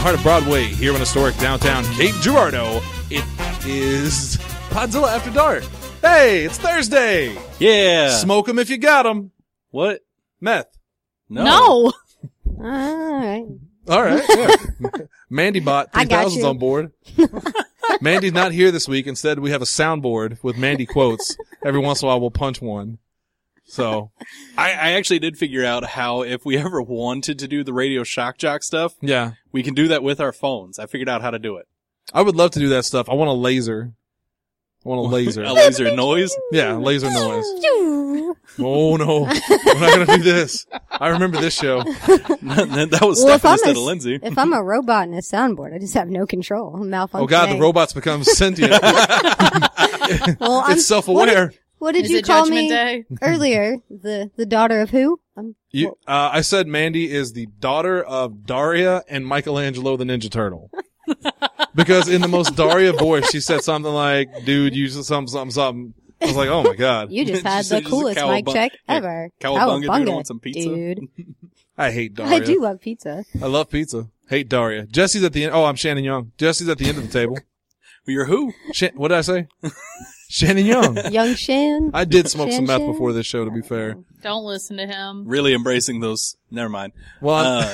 heart of Broadway, here in historic downtown Cape Girardeau. It is Podzilla After Dark. Hey, it's Thursday. Yeah. Smoke 'em if you got 'em. What? Meth. No. All right. Yeah. Mandy bought 3,000s on board. Mandy's not here this week. Instead, we have a soundboard with Mandy quotes. Every once in a while, we'll punch one. So, I actually did figure out how if we ever wanted to do the Radio Shock Jock stuff, yeah, we can do that with our phones. I figured out how to do it. I would love to do that stuff. I want a laser. A laser noise? Yeah, laser noise. Oh no, we're not gonna do this. I remember this show. That was Stephanie instead of Lindsay. If I'm a robot in a soundboard, I just have no control. Malfunction. Oh god, the robots become sentient. Well, it's self-aware. What did Is you it call Judgment me Day? earlier? The daughter of who? I said Mandy is the daughter of Daria and Michelangelo the Ninja Turtle. Because in the most Daria voice, she said something like, dude, you said something. I was like, oh my god. You just had the coolest mic check ever. Cowabunga, dude, I want some pizza. Dude. I hate Daria. I do love pizza. I love pizza. Hate Daria. Jesse's at the end. Oh, I'm Shannon Young. Jesse's at the end of the table. You're who? What did I say? Shannon Young. Young Shan. I did smoke some meth Shan? before this show, to be fair. Don't listen to him. Really embracing those. Never mind. Well,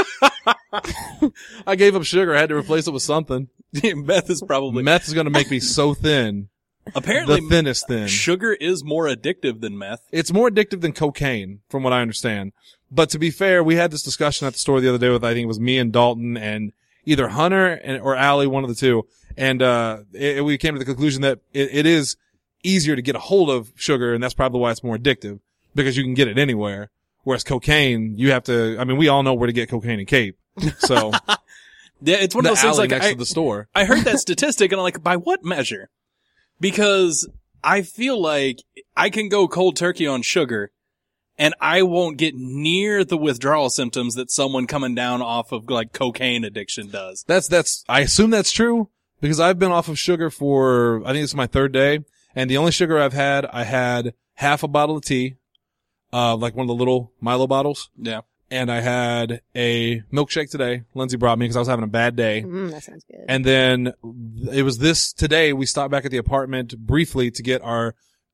I gave up sugar. I had to replace it with something. Meth is probably. Meth is going to make me so thin. Apparently, the thinnest thin. Sugar is more addictive than meth. It's more addictive than cocaine, from what I understand. But to be fair, we had this discussion at the store the other day with, I think it was me and Dalton and either Hunter or Allie, one of the two. And we came to the conclusion that it is easier to get a hold of sugar, and that's probably why it's more addictive, because you can get it anywhere. Whereas cocaine, you have to, I mean, we all know where to get cocaine in Cape. So. Yeah, it's one of those things like next to the store. I heard that statistic and I'm like, by what measure? Because I feel like I can go cold turkey on sugar and I won't get near the withdrawal symptoms that someone coming down off of like cocaine addiction does. I assume that's true because I've been off of sugar for, I think it's my third day, and the only sugar I had half a bottle of tea, like one of the little Milo bottles. Yeah. And I had a milkshake today. Lindsay brought me because I was having a bad day. That sounds good. And then it was today we stopped back at the apartment briefly to get our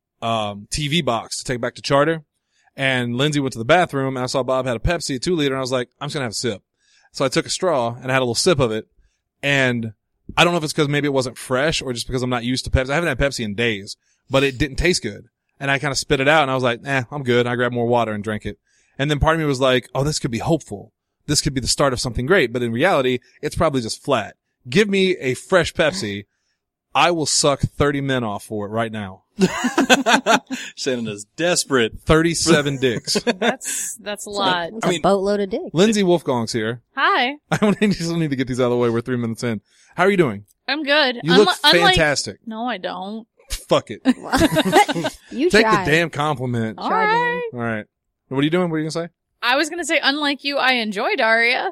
TV box to take back to Charter. And Lindsay went to the bathroom and I saw Bob had a Pepsi, a 2-liter, and I was like, I'm just going to have a sip. So I took a straw and I had a little sip of it. And I don't know if it's because maybe it wasn't fresh or just because I'm not used to Pepsi. I haven't had Pepsi in days, but it didn't taste good. And I kind of spit it out and I was like, I'm good. I grabbed more water and drank it. And then part of me was like, oh, this could be hopeful. This could be the start of something great. But in reality, it's probably just flat. Give me a fresh Pepsi. I will suck 30 men off for it right now. Shannon is desperate. 37 dicks. That's a lot. It's a boatload of dicks. Lindsay Wolfgang's here. Hi. I just need to get these out of the way. We're 3 minutes in. How are you doing? I'm good. You look fantastic. No, I don't. Fuck it. You Take tried. the damn compliment. All right. All right. What are you doing? What are you going to say? I was going to say, unlike you, I enjoy Daria.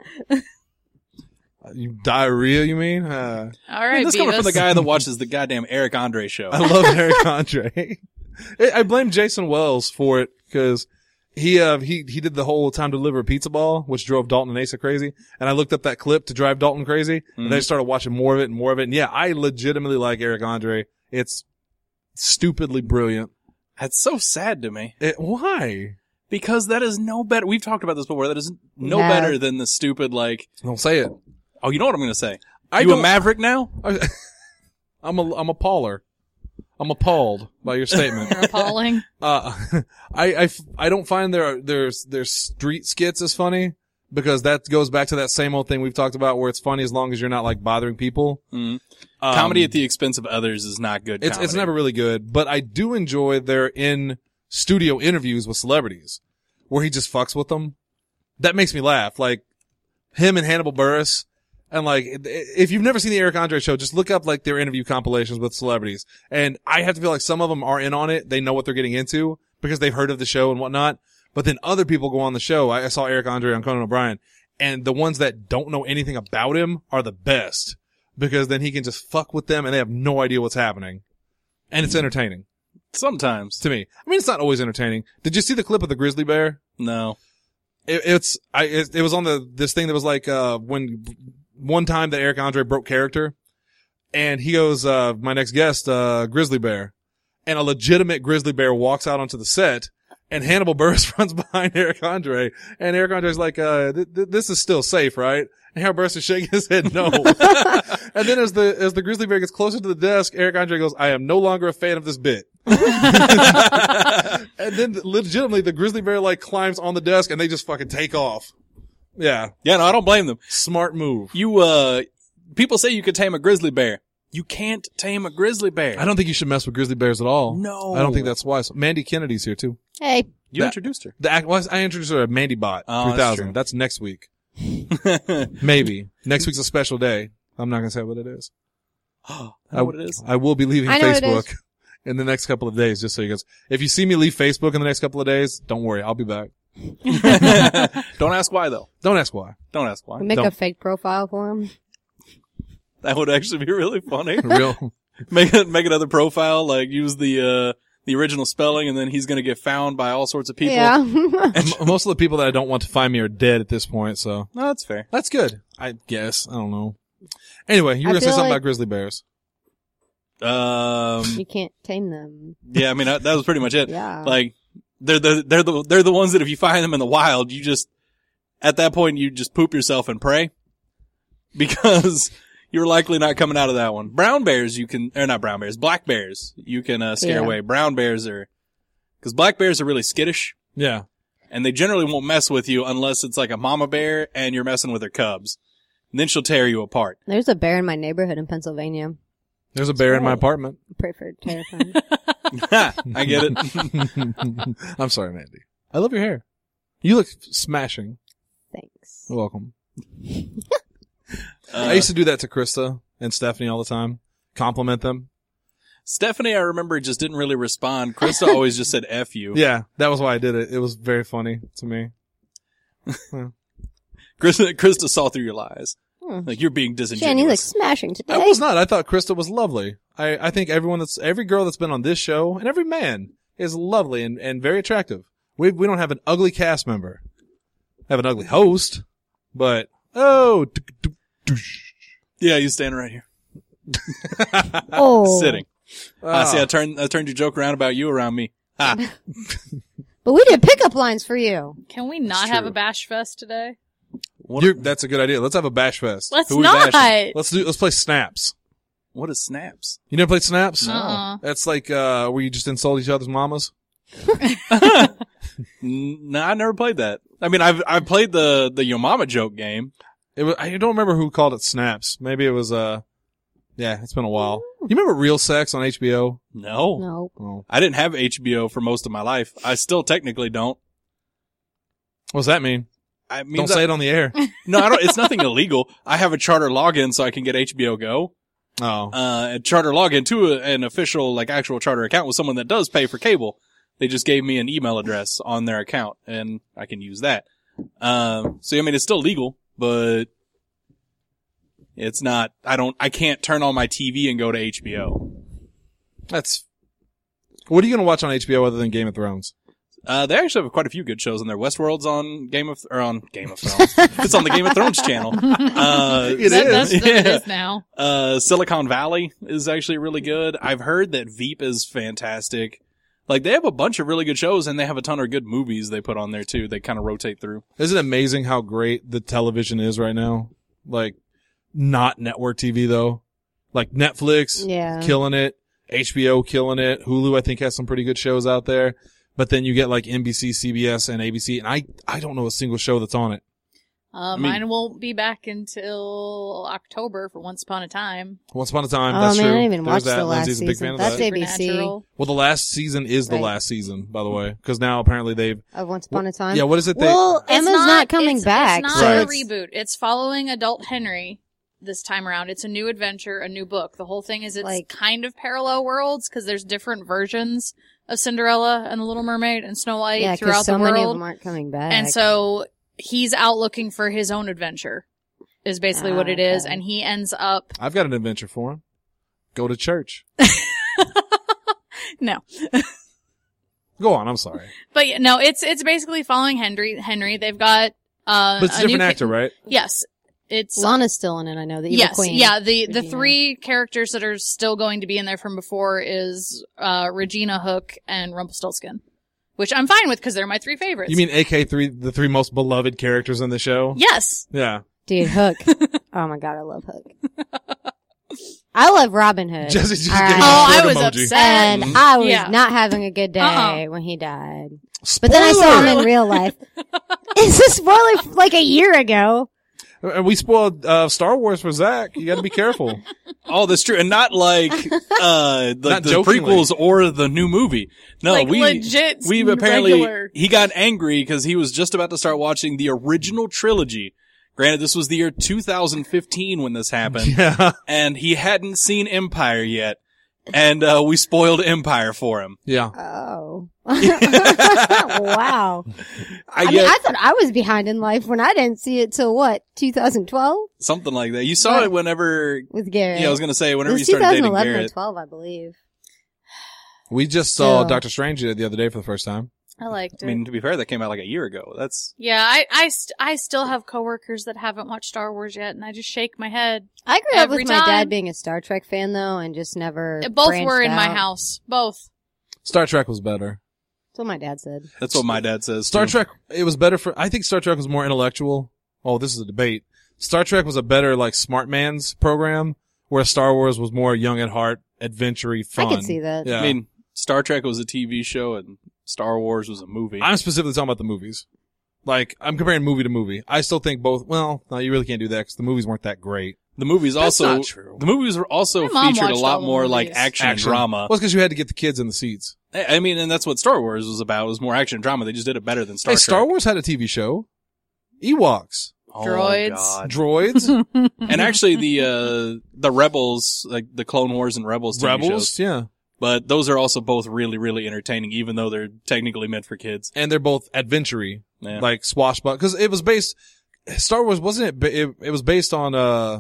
You diarrhea, you mean? All right, This coming from Beavis. the guy that watches the goddamn Eric Andre show. I love Eric Andre. I blame Jason Wells for it because he did the whole time to deliver a pizza ball, which drove Dalton and Asa crazy. And I looked up that clip to drive Dalton crazy, and they started watching more of it and more of it. And yeah, I legitimately like Eric Andre. It's stupidly brilliant. That's so sad to me. Why? Because that is no better. We've talked about this before. That is no Yeah. better than the stupid, like, Don't say it. oh, you know what I'm going to say? I You a don't- maverick now? I'm a Pauler. I'm appalled by your statement. You're appalling. I don't find there's street skits as funny because that goes back to that same old thing we've talked about where it's funny as long as you're not like bothering people. Comedy at the expense of others is not good comedy. It's never really good, but I do enjoy their in-studio interviews with celebrities where he just fucks with them. That makes me laugh. Like him and Hannibal Buress. And like, if you've never seen the Eric Andre show, just look up like their interview compilations with celebrities. And I have to feel like some of them are in on it. They know what they're getting into because they've heard of the show and whatnot. But then other people go on the show. I saw Eric Andre on Conan O'Brien, and the ones that don't know anything about him are the best because then he can just fuck with them and they have no idea what's happening. And it's entertaining. Sometimes. To me. I mean, it's not always entertaining. Did you see the clip of the grizzly bear? No. It was on this thing that was like, when one time that Eric Andre broke character, and he goes, my next guest, Grizzly Bear, and a legitimate grizzly bear walks out onto the set, and Hannibal Buress runs behind Eric Andre, and Eric Andre's like, this is still safe, right? And Hannibal Buress is shaking his head no. And then as the grizzly bear gets closer to the desk, Eric Andre goes, I am no longer a fan of this bit. And then legitimately the grizzly bear like climbs on the desk and they just fucking take off. Yeah. Yeah, no, I don't blame them. Smart move. People say you could tame a grizzly bear. You can't tame a grizzly bear. I don't think you should mess with grizzly bears at all. No. I don't think that's wise. Mandy Kennedy's here too. Hey. You introduced her. I introduced her at Mandy Bot 3000. That's next week. I Maybe. Next week's a special day. I'm not going to say what it is. know what it is. I will be leaving I know what it Facebook in the next couple of days, just so you guys, if you see me leave Facebook in the next couple of days, don't worry. I'll be back. Don't ask why, though. Don't ask why. Don't ask why. Make a Don't. fake profile for him. That would actually be really funny. Real. Make another profile, like use the original spelling, and then he's gonna get found by all sorts of people. Yeah. Most of the people that I don't want to find me are dead at this point, so No, that's fair. that's good. I guess. I don't know. Anyway, you were I going to say feel something like- about grizzly bears. You can't tame them. Yeah, I mean, that was pretty much it. Yeah. Like, they're the ones that if you find them in the wild, you just, at that point, you just poop yourself and pray. Because you're likely not coming out of that one. Brown bears, black bears, you can, scare Yeah. away. Brown bears cause black bears are really skittish, Yeah. and they generally won't mess with you unless it's like a mama bear and you're messing with her cubs. And then she'll tear you apart. There's a bear in my neighborhood in Pennsylvania. There's a bear in my apartment. Pray for terrifying. I get it. I'm sorry, Mandy. I love your hair. You look smashing. Thanks. You're welcome. I used to do that to Krista and Stephanie all the time. Compliment them. Stephanie, I remember, just didn't really respond. Krista always just said F you. Yeah, that was why I did it. It was very funny to me. Krista saw through your lies. Hmm. Like, you're being Jen, you look disingenuous. smashing today. I was not. I thought Krista was lovely. I think every girl that's been on this show and every man is lovely and very attractive. We don't have an ugly cast member. Have an ugly host, but Yeah, you standing right here. Oh. Sitting. See, I turned your joke around about you around me. Ah. But we did pickup lines for you. Can we not have a bash fest today? That's a good idea. Let's have a bash fest. Let's Who we not. bashing? Let's play snaps. What is snaps? You never played snaps? Uh-uh. That's like where you just insult each other's mamas. No, I never played that. I mean, I've played the Yo Mama joke game. I don't remember who called it snaps. Maybe it was yeah, it's been a while. You remember Real Sex on HBO? No. No. Oh. I didn't have HBO for most of my life. I still technically don't. What's that mean? I mean, Don't say it on the air. No, I don't. It's nothing illegal. I have a charter login so I can get HBO Go. Oh. A charter login to an official, like, actual charter account with someone that does pay for cable. They just gave me an email address on their account and I can use that. So I mean, it's still legal, but it's not, I can't turn on my TV and go to HBO. What are you going to watch on HBO other than Game of Thrones? They actually have quite a few good shows on there. Westworld's on Game of Thrones. It's on the Game of Thrones channel. That's what it is now. Silicon Valley is actually really good. I've heard that Veep is fantastic. Like, they have a bunch of really good shows, and they have a ton of good movies they put on there, too. They kind of rotate through. Isn't it amazing how great the television is right now? Like, not network TV, though. Like, Netflix, Yeah. killing it. HBO, killing it. Hulu, I think, has some pretty good shows out there. But then you get, like, NBC, CBS, and ABC, and I don't know a single show that's on it. mean- Mine won't be back until October for Once Upon a Time. Once Upon a Time, Oh, that's man, true. I didn't even There's watch the last Lindsay's a big season. fan of That's that. ABC. Supernatural. Well, the last season is the Right. last season, by the way. Because now, apparently, they've... Of Once Upon a Time. Yeah, what is it? Well, It's Emma's not coming it's- back. It's so not a Right. reboot. It's following adult Henry this time around. It's a new adventure, a new book. The whole thing is it's Like- kind of parallel worlds because there's different versions of Cinderella and the Little Mermaid and Snow White yeah, throughout because so the many of world. them aren't coming back. And so he's out looking for his own adventure is basically what it is. Okay. And he ends up, I've got an adventure for him. Go to church. no, Go on, I'm sorry. but yeah, no, it's basically following Henry. They've got, But it's a different actor, right? Yes. it's Lana's still in it, I know. The evil yes, queen. yeah. The Regina. 3 characters that are still going to be in there from before is Regina, Hook, and Rumpelstiltskin, which I'm fine with because they're my 3 favorites. You mean AK3, the 3 most beloved characters in the show? Yes. Yeah. Dude, Hook. Oh my god, I love Hook. I love Robin Hood. Jesse just All gave right. me Oh, a I third was emoji. upset. And I was Yeah. not having a good day Uh-uh. when he died. But then I saw him in real life. It's a spoiler from, like a year ago. And we spoiled Star Wars for Zach. You got to be careful. Oh, that's true. And not like, the jokingly. prequels or the new movie. No, Like legit we've apparently, regular. he got angry because he was just about to start watching the original trilogy. Granted, this was the year 2015 when this happened. Yeah. And he hadn't seen Empire yet. And, we spoiled Empire for him. Yeah. Oh. Wow. I mean, I thought I was behind in life when I didn't see it till what, 2012? something like that. You saw What? it whenever, With Garrett. yeah, I was going to say, it whenever you was started dating 2011 or Garrett. 12, I believe. We just saw Still. Doctor Strange the other day for the first time. I liked it. I mean, to be fair, that came out like a year ago. That's, yeah, I still have coworkers that haven't watched Star Wars yet, and I just shake my head. I grew up Every with my time. dad being a Star Trek fan, though, and just never Both branched were in my out. house. Both. Star Trek was better. That's what my dad said. that's what my dad says. Star too. Trek, it was better for, I think Star Trek was more intellectual. Oh, this is a debate. Star Trek was a better, like, smart man's program, where Star Wars was more young at heart, adventure-y, fun. I could see that. Yeah. I mean, Star Trek was a TV show and Star Wars was a movie. I'm specifically talking about the movies. Like, I'm comparing movie to movie. I still think both, well, no, you really can't do that because the movies weren't that great. The movies That's also, not true. the movies were also My mom featured a watched lot all the more like movies. action and drama. Well, it's because you had to get the kids in the seats. I mean, and that's what Star Wars was about. It was more action and drama. They just did it better than Star Hey, Trek. Star Wars had a TV show. Ewoks. Oh, Droids. God. Droids. And actually the Rebels, like the Clone Wars and Rebels TV Rebels. shows. Yeah. But those are also both really, really entertaining, even though they're technically meant for kids. And they're both adventure-y. Yeah. Like swashbuckling. Because it was based, Star Wars, wasn't it? It was based on,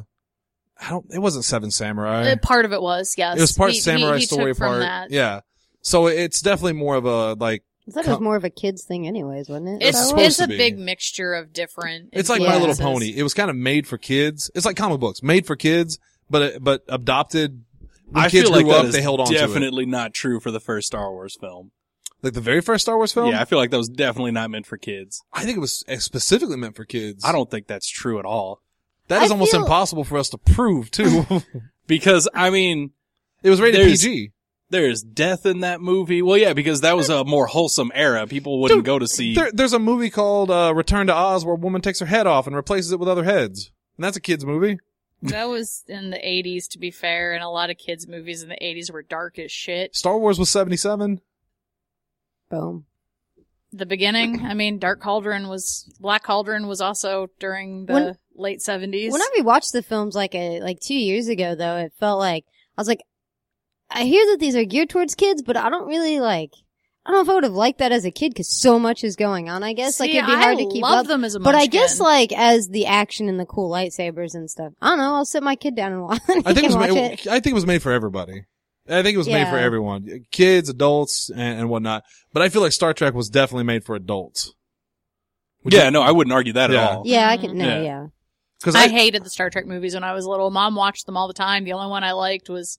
it wasn't Seven Samurai. Part of it was, yes. It was part He samurai took story, from part. that. Yeah. So it's definitely more of a, like, I thought it was more of a kid's thing anyways, wasn't it? It's supposed it's to a be. big mixture of different. it's like My Little influences. Pony. It was kind of made for kids. It's like comic books, made for kids, but adopted. When I kids feel like grew that up, is they held on to it. definitely not true for the first Star Wars film. Like the very first Star Wars film? Yeah, I feel like that was definitely not meant for kids. I think it was specifically meant for kids. I don't think that's true at all. That is I almost feel- impossible for us to prove, too. Because, I mean, It was rated There's- PG. there's death in that movie. Well, yeah, because that was a more wholesome era. People wouldn't Dude, go to see. There's a movie called Return to Oz where a woman takes her head off and replaces it with other heads. And that's a kid's movie. That was in the 80s, to be fair, and a lot of kids' movies in the 80s were dark as shit. Star Wars was 77. Boom. The beginning, I mean, Black Cauldron was also during the When- late 70s. When I rewatched the films like 2 years ago, though, it felt like I was like, I hear that these are geared towards kids, but I don't really I don't know if I would have liked that as a kid because so much is going on. I guess like See, it'd be hard I to keep love up. them as a But I munchkin. guess like as the action and the cool lightsabers and stuff, I don't know. I'll sit my kid down and watch. I think it was watch made, it. I think it was made for everybody. I think it was made for Yeah. everyone. Kids, adults, and whatnot. But I feel like Star Trek was definitely made for adults. Yeah, no, I wouldn't argue that Yeah. at all. Yeah, I can. No, Yeah. yeah. Because I hated the Star Trek movies when I was little. Mom watched them all the time. The only one I liked was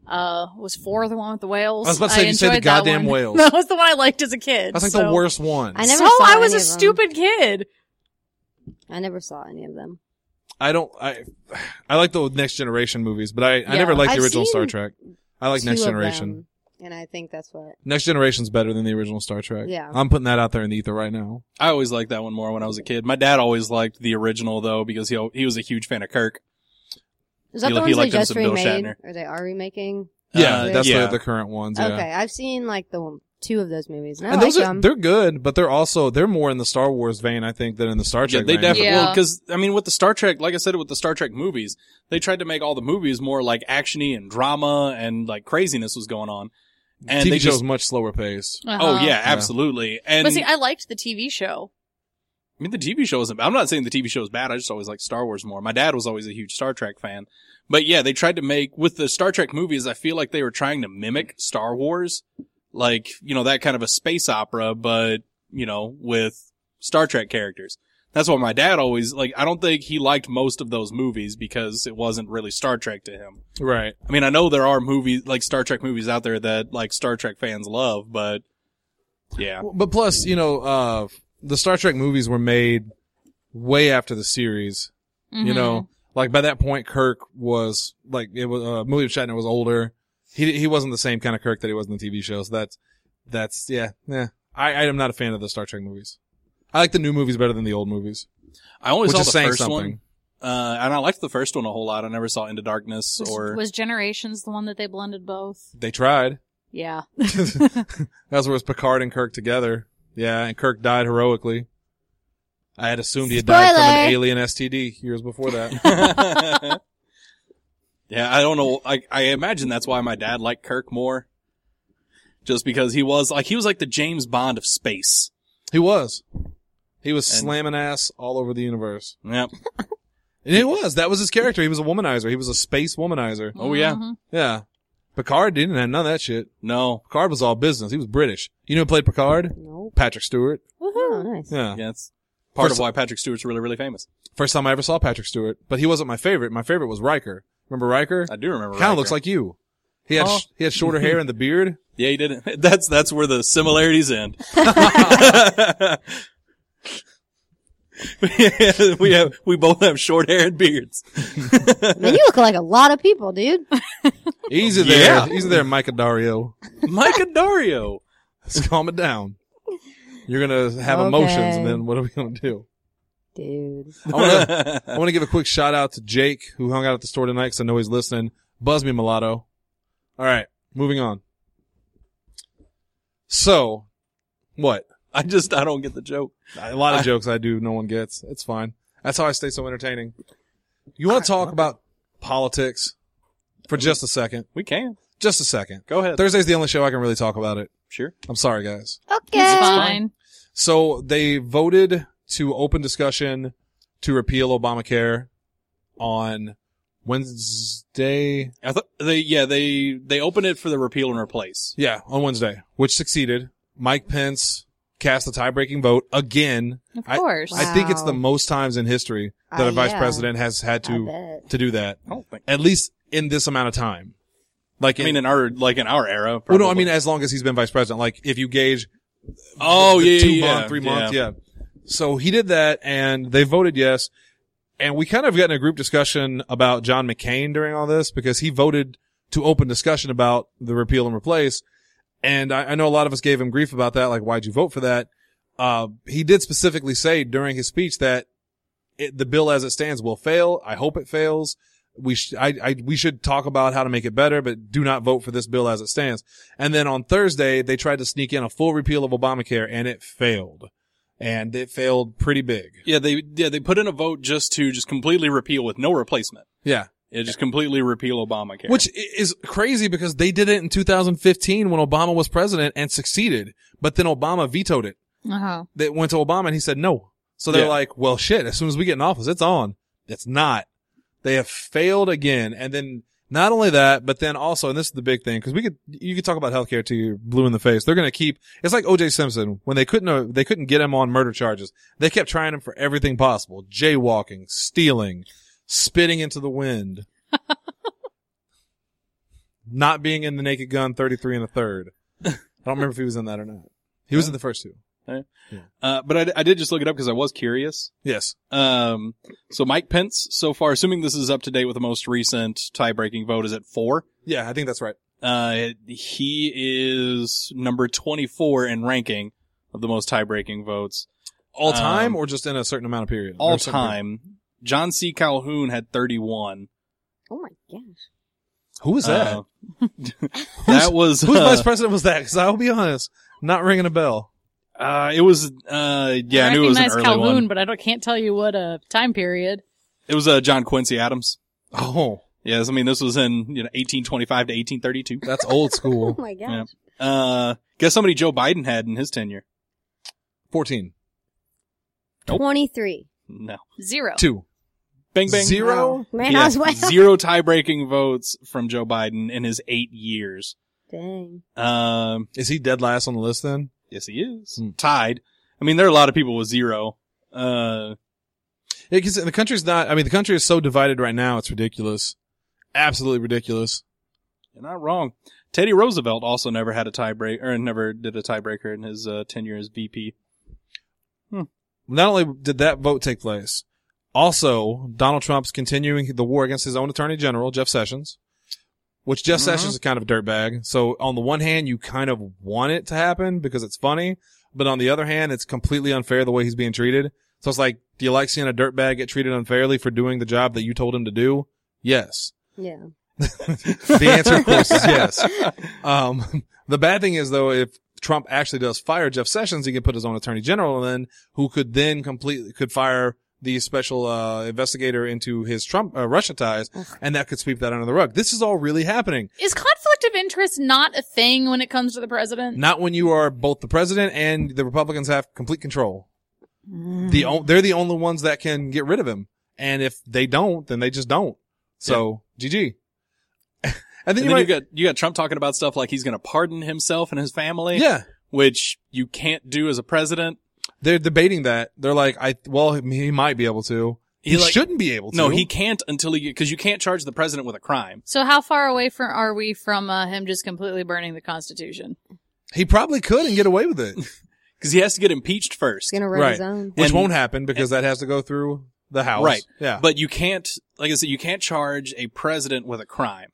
4, the one with the whales. I was about to say, you said the enjoyed that goddamn one. whales. That was the one I liked as a kid. that's like so. the worst one. I never So saw I was any a of them. stupid kid. I never saw any of them. I like the Next Generation movies, but I Yeah. never liked the I've original Star seen Trek. I like Two Next of Generation. them, and I think that's what. Next Generation's better than the original Star Trek. Yeah. I'm putting that out there in the ether right now. I always liked that one more when I was a kid. My dad always liked the original though because he was a huge fan of Kirk. Is that He- the he ones they liked them just some Bill remade, Shatner. or they are remaking? Yeah, that's yeah. the current ones. Yeah. Okay, I've seen like the 2 of those movies, and I And like those are, them. they're good, but they're more in the Star Wars vein, I think, than in the Star Yeah, Trek they vein. definitely, Yeah. because, I mean, with the Star Trek, like I said, with the Star Trek movies, they tried to make all the movies more like actiony and drama and like craziness was going on. And TV they show's just, much slower paced. oh Uh-huh. yeah, absolutely. And But see, I liked the TV show. I mean, the TV show isn't, I'm not saying the TV show is bad. I just always liked Star Wars more. My dad was always a huge Star Trek fan. But yeah, they tried to make, with the Star Trek movies, I feel like they were trying to mimic Star Wars. Like, that kind of a space opera, but, with Star Trek characters. That's why my dad always, like, I don't think he liked most of those movies because it wasn't really Star Trek to him. Right. I mean, I know there are movies, like Star Trek movies out there that, like, Star Trek fans love, but yeah. But plus, the Star Trek movies were made way after the series. Mm-hmm. You know, like by that point, Kirk was like, William Shatner was older. He wasn't the same kind of Kirk that he was in the TV shows. That's yeah. I am not a fan of the Star Trek movies. I like the new movies better than the old movies. I only Which saw is the saying first something. one. And I liked the first one a whole lot. I never saw Into Darkness Was Generations the one that they blended both? They tried. Yeah. That's where it was Picard and Kirk together. Yeah, and Kirk died heroically. I had assumed he had died from an Spoiler! alien STD years before that. Yeah, I don't know. I imagine that's why my dad liked Kirk more. Just because he was like the James Bond of space. He was. He was And- slamming ass all over the universe. Yep. And it was. That was his character. He was a womanizer. He was a space womanizer. Oh yeah. Mhm. Yeah. Picard didn't have none of that shit. No. Picard was all business. He was British. You know who played Picard? Nope. Patrick Stewart. Oh, nice. Yeah. Yeah, it's part First- of why Patrick Stewart's really, really famous. First time I ever saw Patrick Stewart. But he wasn't my favorite. My favorite was Riker. Remember Riker? I do remember. Kind of Riker. looks like you. He had Oh. he had shorter hair and the beard. Yeah, he didn't. That's where the similarities end. we both have short hair and beards. Man, you look like a lot of people, dude. Easy there. Yeah. Easy there, Micah Dario. Micah Dario. Let's calm it down. You're gonna have Okay. emotions, and then what are we gonna do? Dude. I want to give a quick shout out to Jake, who hung out at the store tonight, because I know he's listening. Buzz me, mulatto. All right, moving on. So, what? I don't get the joke. A lot of jokes I do, no one gets. It's fine. That's how I stay so entertaining. You want to talk about politics for just a second? We can. Just a second. Go ahead. Thursday's the only show I can really talk about it. Sure. I'm sorry, guys. Okay. It's fine. So they voted to open discussion to repeal Obamacare on Wednesday. I thought they opened it for the repeal and replace. Yeah, on Wednesday, which succeeded. Mike Pence cast the tie-breaking vote again. Of course. I think it's Wow. the most times in history that a vice yeah. president has had I to bet. do that, I don't think. at least in this amount of time. Like, I mean, in our era. well, no, I probably. mean, as long as he's been vice president. Like, if you gauge oh the yeah, 2 yeah, month, 3 months, yeah. So he did that, and they voted yes. And we kind of got in a group discussion about John McCain during all this because he voted to open discussion about the repeal and replace. And I know a lot of us gave him grief about that. Like, why'd you vote for that? He did specifically say during his speech that the bill as it stands will fail. I hope it fails. We should talk about how to make it better, but do not vote for this bill as it stands. And then on Thursday, they tried to sneak in a full repeal of Obamacare, and it failed. And it failed pretty big. Yeah, they put in a vote just to completely repeal with no replacement. Yeah. It just completely repeal Obamacare. Which is crazy because they did it in 2015 when Obama was president and succeeded. But then Obama vetoed it. Uh-huh. They went to Obama and he said no. So they're Yeah. like, well, shit, as soon as we get in office, it's on. It's not. They have failed again. And then not only that, but then also, and this is the big thing, because you could talk about healthcare till you're blue in the face. They're going to keep, it's like O.J. Simpson when they couldn't get him on murder charges. They kept trying him for everything possible. Jaywalking, stealing, spitting into the wind. Not being in the Naked Gun 33 and a third. I don't remember if he was in that or not. He was in the first two. but I did just look it up because I was curious. Yes. So Mike Pence, so far, assuming this is up to date with the most recent tie-breaking vote, is at 4. Yeah, I think that's right. He is number 24 in ranking of the most tie-breaking votes. All time or just in a certain amount of period? All Or certain period? time. John C. Calhoun had 31. Oh my gosh. Who was that? That was, Whose vice president was that? Because I'll be honest, not ringing a bell. it was, I knew it was an recognize early Calhoun, one. but I can't tell you what time period. It was, John Quincy Adams. Oh, Yes, I mean, this was in, 1825 to 1832. that's old Oh school. my gosh. Guess how many Joe Biden had in his tenure? 14. Nope. 23. No. 0. 2. Bang, bang. Zero? Wow. Man, Yeah, I was way 0 tie-breaking votes from Joe Biden in his 8 years. Dang. Is he dead last on the list then? Yes, he is. Hmm. Tied. I mean, there are a lot of people with 0. Because the country's not, I mean, the country is so divided right now, it's ridiculous. Absolutely ridiculous. You're not wrong. Teddy Roosevelt also never had a tiebreaker, or never did a tiebreaker in his tenure as VP. Not only did that vote take place, also, Donald Trump's continuing the war against his own attorney general, Jeff Sessions, which Jeff Sessions is kind of a dirtbag. So on the one hand, you kind of want it to happen because it's funny, but on the other hand, it's completely unfair the way he's being treated. So it's like, do you like seeing a dirtbag get treated unfairly for doing the job that you told him to do? Yes. Yeah. The answer, of course, is yes. The bad thing is, though, if Trump actually does fire Jeff Sessions, he can put his own attorney general in, who could then could fire the special investigator into his Russia ties, and that could sweep that under the rug. This is all really happening. Is conflict of interest not a thing when it comes to the president? Not when you are both the president and the Republicans have complete control. They're the only ones that can get rid of him. And if they don't, then they just don't. So, GG. And then you got Trump talking about stuff like he's going to pardon himself and his family. Yeah. Which you can't do as a president. They're debating that. They're like, he might be able to. He shouldn't be able to. No, he can't because you can't charge the president with a crime. So how far away are we from him just completely burning the Constitution? He probably could and get away with it. Because he has to get impeached first. He's gonna run his own. Which won't happen because that has to go through the House. Right. Yeah. But you can't, like I said, you can't charge a president with a crime.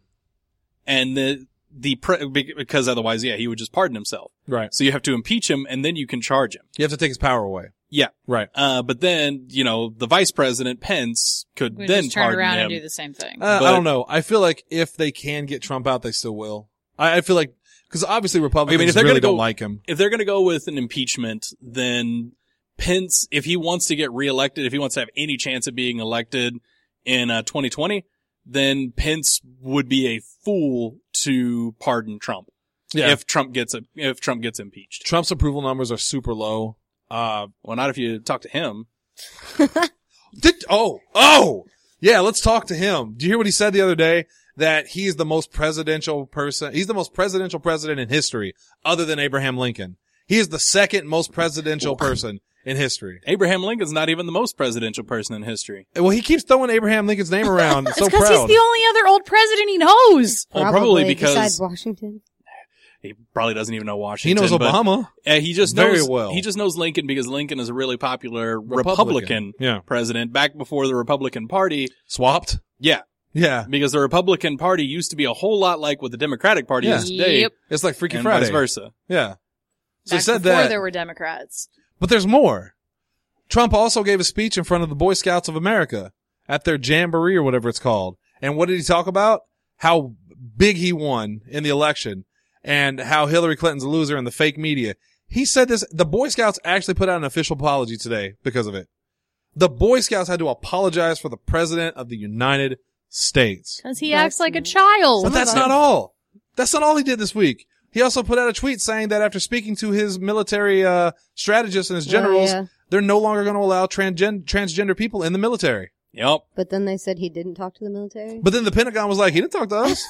And because otherwise, he would just pardon himself. Right. So you have to impeach him and then you can charge him. You have to take his power away. Yeah. Right. But then, the vice president, Pence, could We then just turn pardon around him. and do the same thing. I don't know. I feel like if they can get Trump out, they still will. I feel like, because obviously Republicans if they're really gonna don't like him. If they're going to go with an impeachment, then Pence, if he wants to get reelected, if he wants to have any chance of being elected in 2020, then Pence would be a fool to pardon Trump. Yeah. If Trump gets impeached. Trump's approval numbers are super low. Well, not if you talk to him. Yeah, let's talk to him. Do you hear what he said the other day? That he's the most presidential person. He's the most presidential president in history, other than Abraham Lincoln. He is the second most presidential person in history. Abraham Lincoln's not even the most presidential person in history. Well, he keeps throwing Abraham Lincoln's name around. It's so because proud. he's the only other old president he knows. Well, probably because besides Washington. he probably doesn't even know He Washington. knows Obama. He just very knows, well. He just knows Lincoln because Lincoln is a really popular Republican Yeah. president back before the Republican Party. Swapped. Yeah. Yeah. Because the Republican Party used to be a whole lot like what the Democratic Party is today. Yep. It's like Freaky And Friday. vice versa. Yeah. So he Back said before that. there were Democrats. But there's more. Trump also gave a speech in front of the Boy Scouts of America at their jamboree or whatever it's called. And what did he talk about? How big he won in the election and how Hillary Clinton's a loser and the fake media. He said this. The Boy Scouts actually put out an official apology today because of it. The Boy Scouts had to apologize for the President of the United States. Because he That's acts like a nice. child. But that's not all. That's not all he did this week. He also put out a tweet saying that after speaking to his military strategists and his generals, yeah. they're no longer going to allow transgender people in the military. Yep. But then they said he didn't talk to the military. But then the Pentagon was like, he didn't talk to us.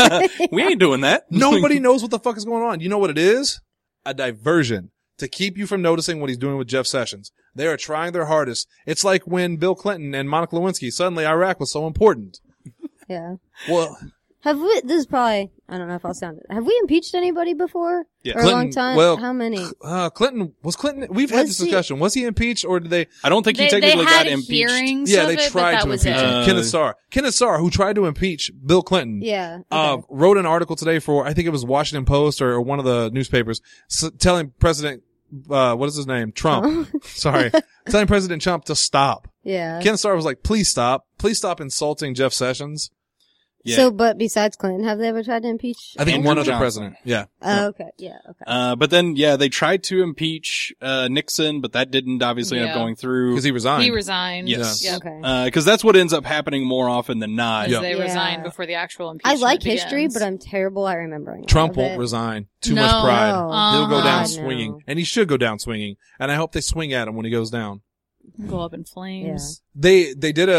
We ain't doing that. Nobody knows what the fuck is going on. You know what it is? A diversion to keep you from noticing what he's doing with Jeff Sessions. They are trying their hardest. It's like when Bill Clinton and Monica Lewinsky, suddenly Iraq was so important. Yeah. Well, Have we, this is probably, I don't know if I'll sound it. Have we impeached anybody before? Yes. For a long Clinton, time? well, How many? Clinton, we've had Was this he- discussion. Was he impeached or did they? I don't think he They technically had got impeached. hearings Yeah, of they it, but tried that to was impeach it. him. Kenneth Starr. Kenneth Starr, who tried to impeach Bill Clinton. Yeah. Okay. Wrote an article today for, I think it was Washington Post or one of the newspapers, telling President, what is his name? Trump. Sorry. Telling President Trump to stop. Yeah. Ken Starr was like, please stop. Please stop insulting Jeff Sessions. Yeah. So, but besides Clinton, have they ever tried to impeach? I think Andrew one other Johnson. president. Yeah. Oh, okay. Yeah. Okay. But then, they tried to impeach Nixon, but that didn't obviously end up Yeah. going through. Because he resigned. He resigned. Yes. Yep. Okay. Because that's what ends up happening more often than not. Because Yeah. they Yeah. resigned before the actual I impeachment like history, begins. but I'm terrible at remembering. all Trump of won't it. resign. Too No. much pride. No. He'll go down God, swinging. no. And he should go down swinging. And I hope they swing at him when he goes down. Go up in flames. They did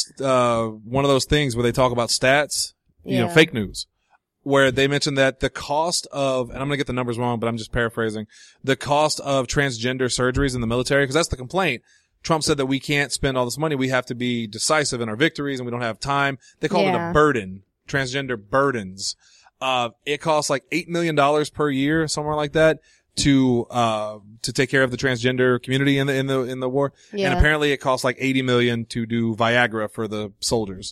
one of those things where they talk about stats, Yeah. fake news, where they mentioned that the cost of, and I'm going to get the numbers wrong, but I'm just paraphrasing, the cost of transgender surgeries in the military, because that's the complaint. Trump said that we can't spend all this money. We have to be decisive in our victories and we don't have time. They called it Yeah. a burden, transgender burdens. It costs like $8 million per year, somewhere like that, to take care of the transgender community in the war. Yeah. And apparently it costs like 80 million to do Viagra for the soldiers.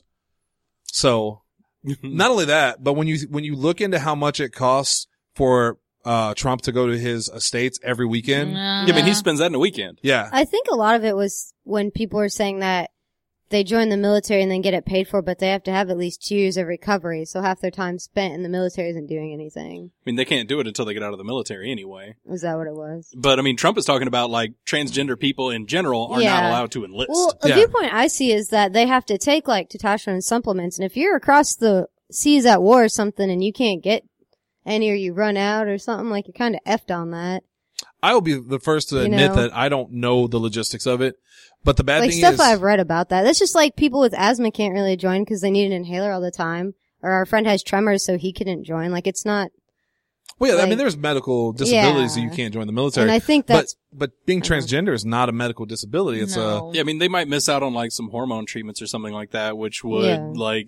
So not only that, but when you look into how much it costs for Trump to go to his estates every weekend, Yeah, I mean, he spends that in a weekend. yeah. I think a lot of it was when people were saying that they join the military and then get it paid for, but they have to have at least 2 years of recovery, so half their time spent in the military isn't doing anything. I mean, they can't do it until they get out of the military anyway. Was that what it was? But I mean, Trump is talking about like transgender people in general are not Yeah. allowed to enlist. Well, a Yeah. viewpoint I see is that they have to take like testosterone supplements, and if you're across the seas at war or something and you can't get any or you run out or something, like you're kind of effed on that. I will be the first to You admit know? that I don't know the logistics of it. But the bad Like thing stuff is, I've read about that. That's just like people with asthma can't really join because they need an inhaler all the time. Or our friend has tremors, so he couldn't join. Like it's not. well, yeah, I like- mean, there's medical disabilities that Yeah. you can't join the military. And I think that's. but being transgender is not a medical disability. It's No. yeah, I mean, they might miss out on like some hormone treatments or something like that, which would Yeah. like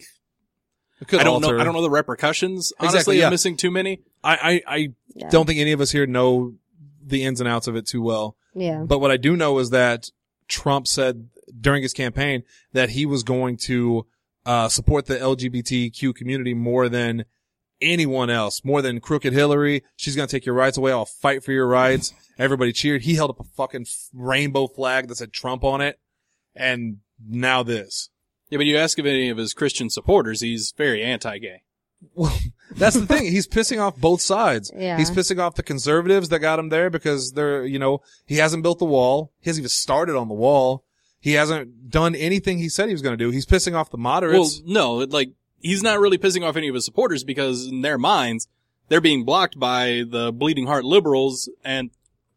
it could I don't alter. know the repercussions. Honestly, Exactly, yeah. of missing too many. I Yeah. don't think any of us here know the ins and outs of it too well. Yeah. But what I do know is that Trump said during his campaign that he was going to support the LGBTQ community more than anyone else, more than crooked Hillary. She's going to take your rights away. I'll fight for your rights. Everybody cheered. He held up a fucking rainbow flag that said Trump on it. And now this. Yeah, but you ask if any of his Christian supporters, he's very anti-gay. Well, that's the thing. He's pissing off both sides. Yeah. He's pissing off the conservatives that got him there because he hasn't built the wall. He hasn't even started on the wall. He hasn't done anything he said he was going to do. He's pissing off the Well, moderates. no, like he's not really pissing off any of his supporters because in their minds, they're being blocked by the bleeding heart liberals and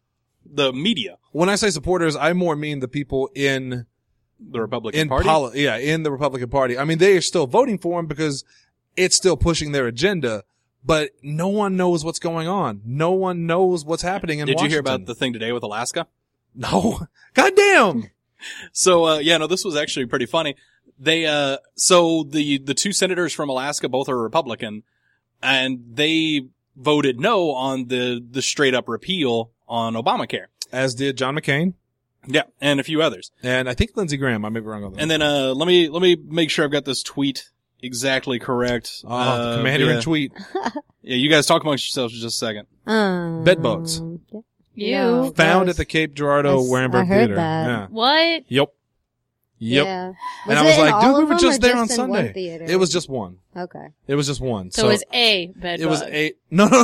the media, When I say supporters, I more mean the people in the Republican Party. in the Republican Party. I mean, they are still voting for him because it's still pushing their agenda, but no one knows what's going on. No one knows what's happening in Did Washington. you hear about the thing today with Alaska? No. Goddamn. So, this was actually pretty funny. They, so the two senators from Alaska, both are Republican, and they voted no on the straight up repeal on Obamacare. As did John McCain. Yeah, and a few others. And I think Lindsey Graham. I may be wrong on that. And then, let me make sure I've got this tweet exactly correct. the commander in tweet. Yeah, you guys talk amongst yourselves for just a second. Bed bugs. Yeah. You. No, that Found was- at the Cape Girardeau I Warenberg heard Theater. that. Yeah. What? Yep. Yep. Yeah. And I it was in like, all dude, we of were them just or there on in one Sunday. theater? It was just one. Okay. It was just one. So it was a bed It was bug. no.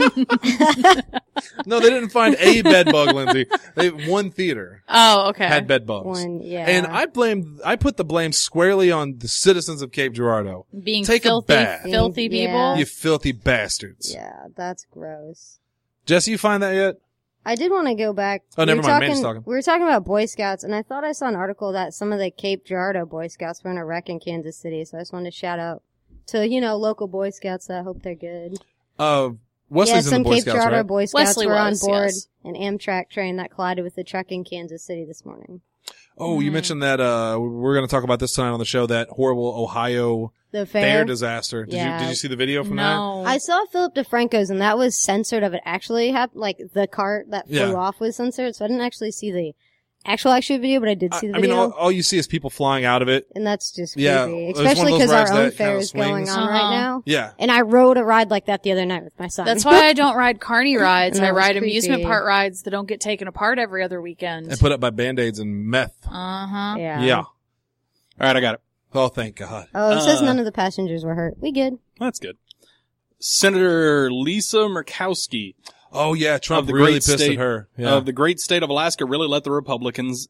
No, they didn't find a bed bug, Lindsay. One theater Oh, okay. had bed bugs. One, yeah. And I put the blame squarely on the citizens of Cape Girardeau. Being Take a filthy, bath. filthy Yeah. people. You filthy bastards. Yeah, that's gross. Jesse, you find that yet? I did want to go back. Oh, never were mind, Mandy's talking. We were talking about Boy Scouts, and I thought I saw an article that some of the Cape Girardeau Boy Scouts were in a wreck in Kansas City, so I just wanted to shout out to, local Boy Scouts. I hope they're good. Wesley's some in the Boy Cape Scouts, Girardeau right? Boy Scouts Wesley were on was, board yes. an Amtrak train that collided with a truck in Kansas City this morning. Oh, you mentioned that, we're going to talk about this tonight on the show, that horrible Ohio The fair fair. disaster. Did Yeah. you see the video from that? No. I saw Philip DeFranco's, and that was censored of it actually happened. Like, the cart that flew Yeah. off was censored, so I didn't actually see the actual video, but I did see the I mean, video. all you see is people flying out of it. And that's just Yeah, creepy. it was one of Especially those because our rides own that fair kinda is going swings. on right now. Yeah. And I rode a ride like that the other night with my son. That's why I don't ride carny rides. And I that was ride amusement creepy. park rides that don't get taken apart every other weekend. And put up by Band-Aids and meth. Uh-huh. Yeah. Yeah. All right, I got it. Oh, thank God. Oh, it says Uh, none of the passengers were hurt. We good. That's good. Senator Lisa Murkowski Oh, yeah. Trump of the really great pissed state at her. Yeah. of the great state of Alaska really let the Republicans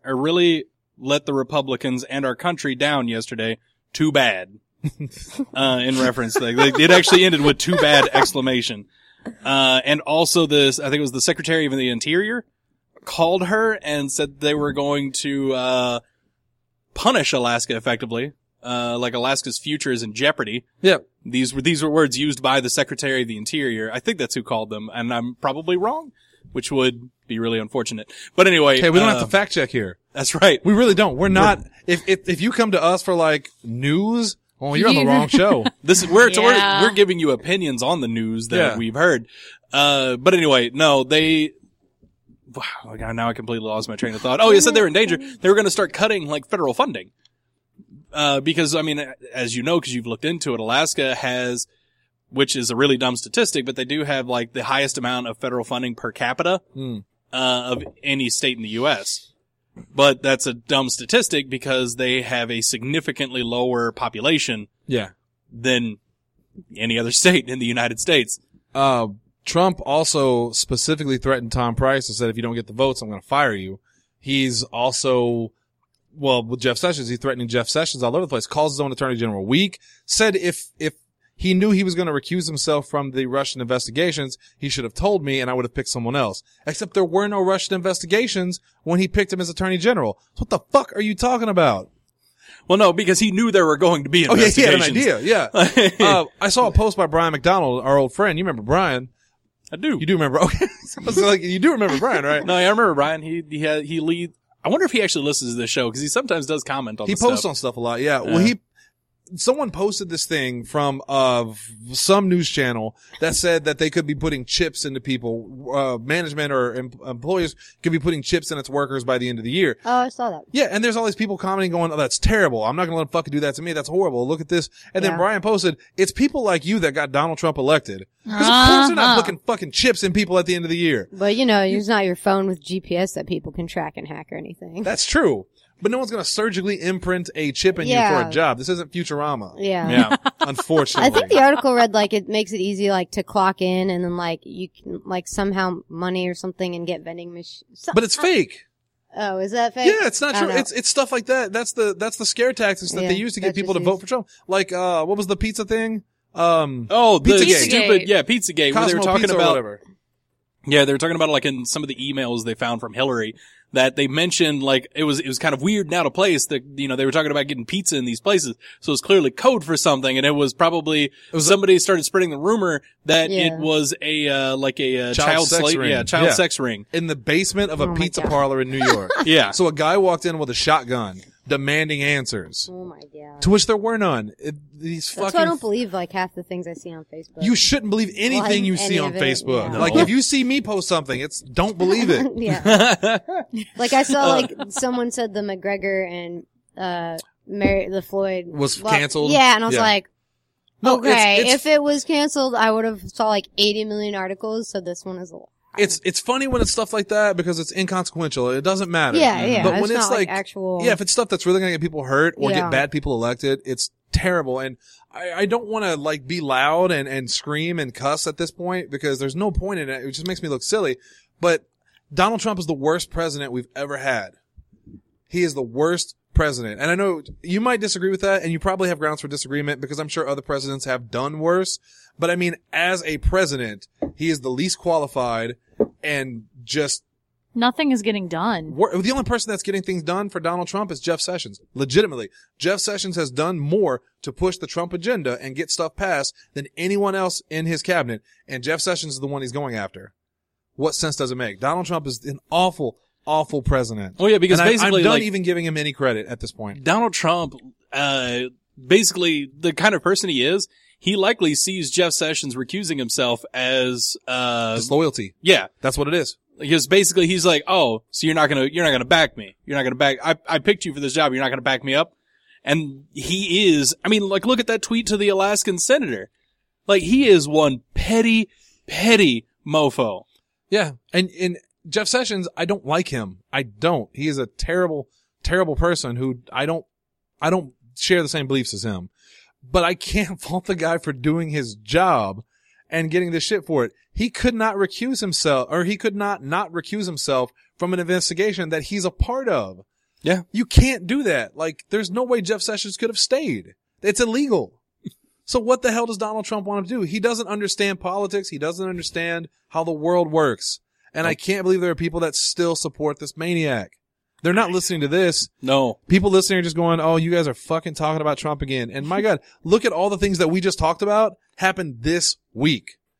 and our country down yesterday. Too bad. In reference, it actually ended with "too bad!" exclamation. And also this, I think it was the Secretary of the Interior called her and said they were going to, punish Alaska effectively. Like Alaska's future is in jeopardy. yeah. These were words used by the Secretary of the Interior. I think that's who called them, and I'm probably wrong, which would, be really unfortunate. But anyway. Hey, we don't have to fact check here. That's right. We really don't. We're not, if you come to us for like news, well, you're on the wrong show. Yeah. We're giving you opinions on the news that we've heard. But anyway, no, wow, now I completely lost my train of thought. Oh, you said they were in danger. They were going to start cutting like federal funding. Because I mean, as you know, because you've looked into it, Alaska has, which is a really dumb statistic, but they do have like the highest amount of federal funding per capita, of any state in the U.S. But that's a dumb statistic because they have a significantly lower population Yeah. than any other state in the United States. Trump also specifically threatened Tom Price and said, if you don't get the votes, I'm going to fire you. He's also, well, with Jeff Sessions, he's threatening Jeff Sessions all over the place, calls his own attorney general weak, said if he knew he was going to recuse himself from the Russian investigations, he should have told me and I would have picked someone else. Except there were no Russian investigations when he picked him as attorney general. So what the fuck are you talking about? Well, no, because he knew there were going to be Oh, yeah, he had investigations. an idea, yeah. I saw a post by Brian McDonald, our old friend. You remember Brian? I do. You do remember? Okay. So it's like, you do remember Brian, right? No, I remember Brian. He lead. I wonder if he actually listens to this show because he sometimes does comment on. He the posts stuff. on stuff a lot. Yeah. Well, someone posted this thing from some news channel that said that they could be putting chips into people, management or employers could be putting chips in its workers by the end of the year. Oh, I saw that. Yeah, and there's all these people commenting going, oh, that's terrible. I'm not going to let them fucking do that to me. That's horrible. Look at this. And then Yeah. Brian posted, it's people like you that got Donald Trump elected. Because of course they're not putting fucking chips in people at the end of the year. But it's not your phone with GPS that people can track and hack or anything. That's true. But no one's going to surgically imprint a chip in you Yeah. for a job. This isn't Futurama. Yeah. Yeah. Unfortunately. I think the article read like it makes it easy like to clock in and then like you can like somehow money or something and get vending machines. But it's fake. Oh, is that fake? Yeah, it's not I true. don't know. It's stuff like that. That's the scare tactics that Yeah, they use to get that's people to just vote used. for Trump. Like, what was the pizza thing? Oh, the Pizzagate. stupid, Pizzagate, where they were Cosmo talking Pizza or about, whatever. yeah, they were talking about like in some of the emails they found from Hillary that they mentioned like it was kind of weird and out of place that, they were talking about getting pizza in these places. So it's clearly code for something. And it was probably, somebody started spreading the rumor that Yeah. it was a child sex slave, ring. child Yeah. sex ring. In the basement of a Oh my pizza God. parlor in New York. Yeah. So a guy walked in with a shotgun, demanding answers, Oh my god. to which there were none. These That's why I fucking. don't believe like half the things I see on Facebook. You shouldn't believe anything you see any on of it, Facebook. yeah. Like No. if you see me post something, don't believe it. Yeah. Like I saw like someone said the McGregor and the Floyd Was canceled? Yeah, and I was Yeah. like, No, okay, it's if it was canceled, I would have saw like 80 million articles. So this one is a lot. it's funny when it's stuff like that because it's inconsequential. It doesn't matter. Yeah, yeah. But when it's it's not like actual. yeah, if it's stuff that's really gonna get people hurt or Yeah. get bad people elected, it's terrible. And I don't want to like be loud and scream and cuss at this point because there's no point in it. It just makes me look silly. But Donald Trump is the worst president we've ever had. He is the worst president. And I know you might disagree with that and you probably have grounds for disagreement because I'm sure other presidents have done worse. But I mean, as a president, he is the least qualified and just Nothing is getting done. the only person that's getting things done for Donald Trump is Jeff Sessions. Legitimately. Jeff Sessions has done more to push the Trump agenda and get stuff passed than anyone else in his cabinet. And Jeff Sessions is the one he's going after. What sense does it make? Donald Trump is an awful, awful president. Oh yeah, because And basically I'm done like even giving him any credit at this point. Donald Trump, basically the kind of person he is, he likely sees Jeff Sessions recusing himself as, Disloyalty. yeah. That's what it is. Because basically he's like, oh, so you're not gonna back me. You're not gonna back, I picked you for this job. You're not gonna back me up. And he is, I mean, like, look at that tweet to the Alaskan senator. Like, he is one petty mofo. Yeah. And Jeff Sessions, I don't like him. I don't. He is a terrible, terrible person who I don't share the same beliefs as him. But I can't fault the guy for doing his job and getting this shit for it. He could not recuse himself, or he could not recuse himself from an investigation that he's a part of. Yeah. You can't do that. Like, there's no way Jeff Sessions could have stayed. It's illegal. So what the hell does Donald Trump want to do? He doesn't understand politics. He doesn't understand how the world works. And I can't believe there are people that still support this maniac. They're not listening to this. No. People listening are just going, oh, you guys are fucking talking about Trump again. And my God, look at all the things that we just talked about happened this week.